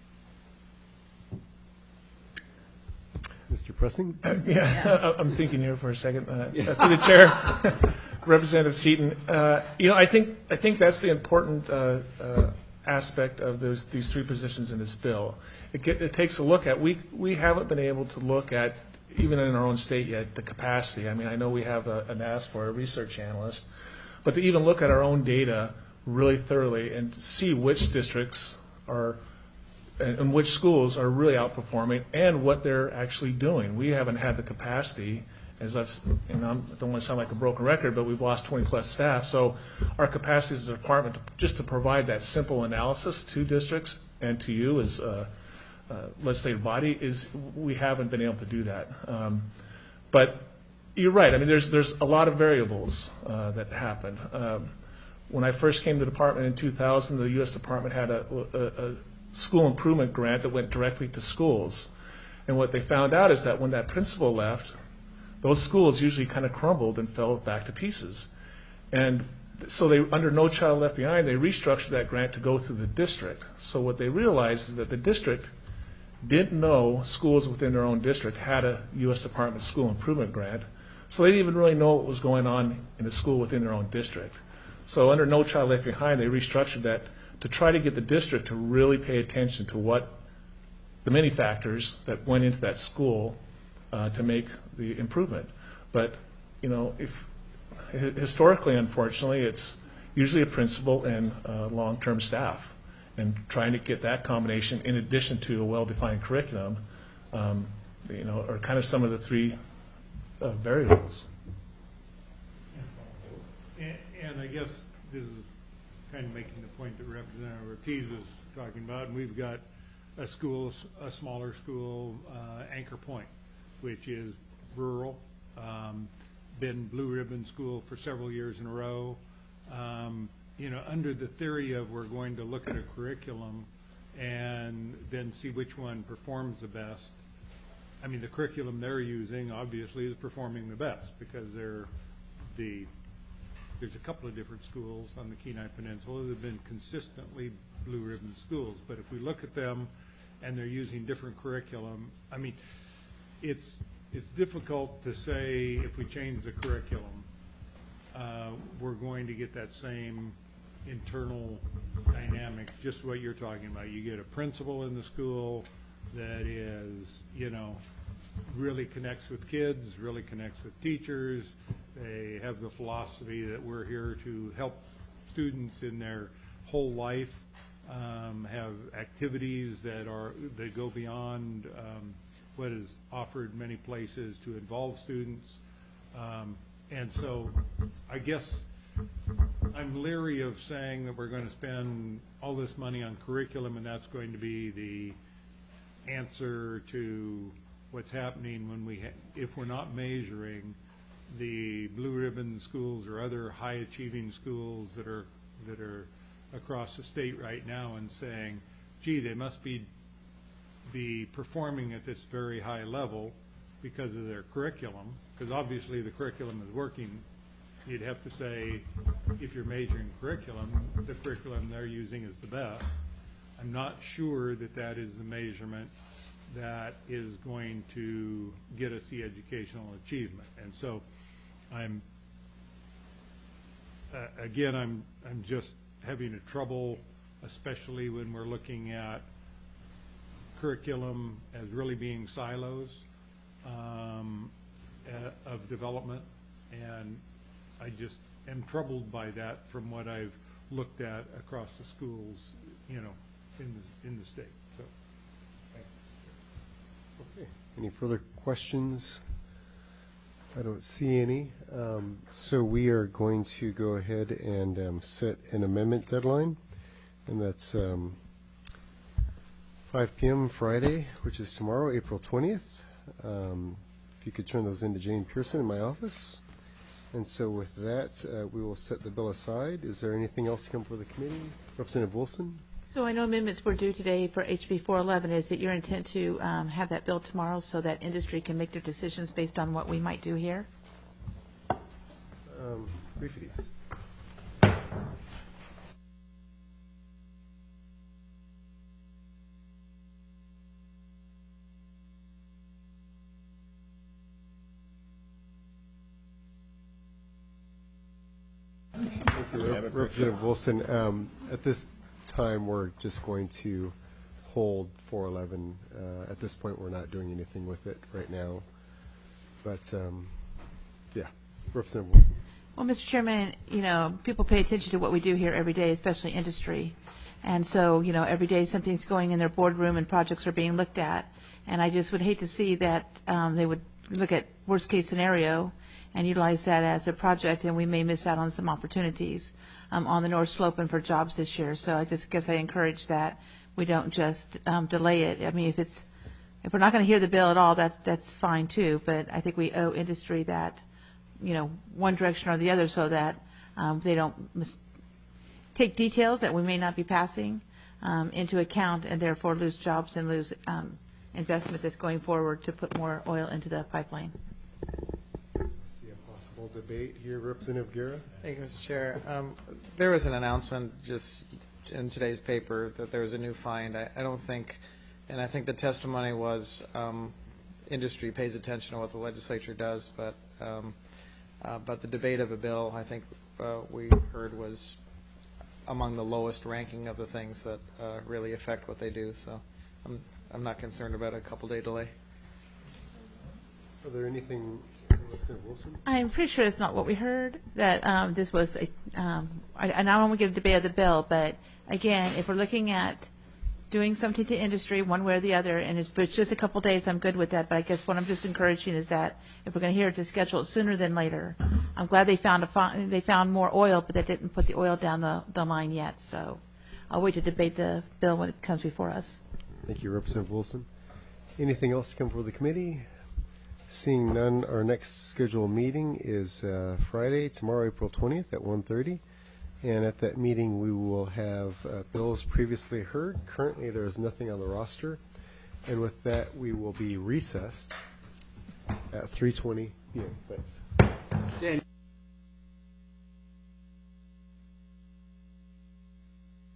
it. Mister Pressing? Uh, yeah, I'm thinking here for a second. Uh, yeah. To the chair, Representative Seaton. Uh, you know, I think I think that's the important uh, uh, aspect of those these three positions in this bill. It, get, it takes a look at we we haven't been able to look at, even in our own state yet, the capacity. I mean, I know we have a, an ask for a research analyst, but to even look at our own data really thoroughly and see which districts are and, and which schools are really outperforming and what they're actually doing. We haven't had the capacity, as I've, and I don't want to sound like a broken record, but we've lost twenty plus staff. So our capacity as a department to, just to provide that simple analysis to districts and to you as a uh, legislative body is we haven't been able to do that. Um, but you're right. I mean, there's there's a lot of variables uh, that happen. Um, when I first came to the department in two thousand, the U S Department had a, a, a school improvement grant that went directly to schools. And what they found out is that when that principal left, those schools usually kind of crumbled and fell back to pieces. And so they, under No Child Left Behind, they restructured that grant to go through the district. So what they realized is that the district didn't know schools within their own district had a U S Department school improvement grant. So they didn't even really know what was going on in the school within their own district. So under No Child Left Behind, they restructured that to try to get the district to really pay attention to what the many factors that went into that school uh, to make the improvement. But, you know, if hi- historically, unfortunately, it's usually a principal and uh, long-term staff. And trying to get that combination in addition to a well-defined curriculum, um, you know, are kind of some of the three uh, variables. And, and I guess this is kind of making the point that Representative Ortiz was talking about, and we've got a school, a smaller school, uh, Anchor Point, which is rural, um, been Blue Ribbon School for several years in a row. Um, you know, under the theory of we're going to look at a curriculum and then see which one performs the best. I mean, the curriculum they're using obviously is performing the best because they're the, there's a couple of different schools on the Kenai Peninsula that have been consistently Blue Ribbon schools. But if we look at them and they're using different curriculum, I mean, it's, it's difficult to say if we change the curriculum, uh, we're going to get that same internal dynamic, just what you're talking about. You get a principal in the school that is, you know, really connects with kids, really connects with teachers. They have the philosophy that we're here to help students in their whole life, um, have activities that are that go beyond um, what is offered many places to involve students. Um, and so I guess I'm leery of saying that we're going to spend all this money on curriculum and that's going to be the answer to what's happening when we, ha if we're not measuring the Blue Ribbon schools or other high achieving schools that are, that are across the state right now and saying, gee, they must be, be performing at this very high level because of their curriculum, because obviously the curriculum is working. You'd have to say, if you're measuring curriculum, the curriculum they're using is the best. I'm not sure that that is the measurement that is going to get us the educational achievement. And so I'm, uh, again, I'm, I'm just having a trouble, especially when we're looking at curriculum as really being silos um, uh, of development. And I just am troubled by that from what I've looked at across the schools, you know, in the, in the state. So, thank you. Okay. Any further questions? I don't see any. Um, so we are going to go ahead and um, set an amendment deadline, and that's um, five P M Friday, which is tomorrow, April twentieth. Um, if you could turn those into Jane Pearson in my office. And so with that, uh, we will set the bill aside. Is there anything else to come before the committee? Representative Wilson? So I know amendments were due today for H B four eleven. Is it your intent to um, have that bill tomorrow so that industry can make their decisions based on what we might do here? Um, briefly, yes. Representative Wilson, um, at this time, we're just going to hold four eleven. Uh, at this point, we're not doing anything with it right now. But, um, yeah, Representative Wilson. Well, Mister Chairman, you know, people pay attention to what we do here every day, especially industry. And so, you know, every day something's going in their boardroom and projects are being looked at. And I just would hate to see that um, they would look at worst case scenario and utilize that as a project, and we may miss out on some opportunities um, on the North Slope and for jobs this year. So I just guess I encourage that we don't just um, delay it. I mean, if it's if we're not going to hear the bill at all, that's that's fine too. But I think we owe industry that, you know, one direction or the other, so that um, they don't mis take details that we may not be passing um, into account, and therefore lose jobs and lose um, investment that's going forward to put more oil into the pipeline. Possible debate here, Representative Guerra. Thank you, Mister Chair. Um, there was an announcement just in today's paper that there was a new find. I, I don't think, and I think the testimony was um, industry pays attention to what the legislature does, but um, uh, but the debate of a bill, I think uh, we heard was among the lowest ranking of the things that uh, really affect what they do. So I'm I'm not concerned about a couple day delay. Are there anything Representative Wilson? I'm pretty sure that's not what we heard, that um, this was a, um, I, and I don't want to give a debate of the bill, but again, if we're looking at doing something to industry one way or the other, and if it's just a couple days, I'm good with that, but I guess what I'm just encouraging is that if we're going to hear it, to schedule it sooner than later. I'm glad they found a fi- they found more oil, but they didn't put the oil down the, the line yet, so I'll wait to debate the bill when it comes before us. Thank you, Representative Wilson. Anything else to come before the committee? Seeing none, our next scheduled meeting is uh, Friday, tomorrow, April twentieth at one thirty. And at that meeting, we will have uh, bills previously heard. Currently, there is nothing on the roster. And with that, we will be recessed at three twenty p m Thanks.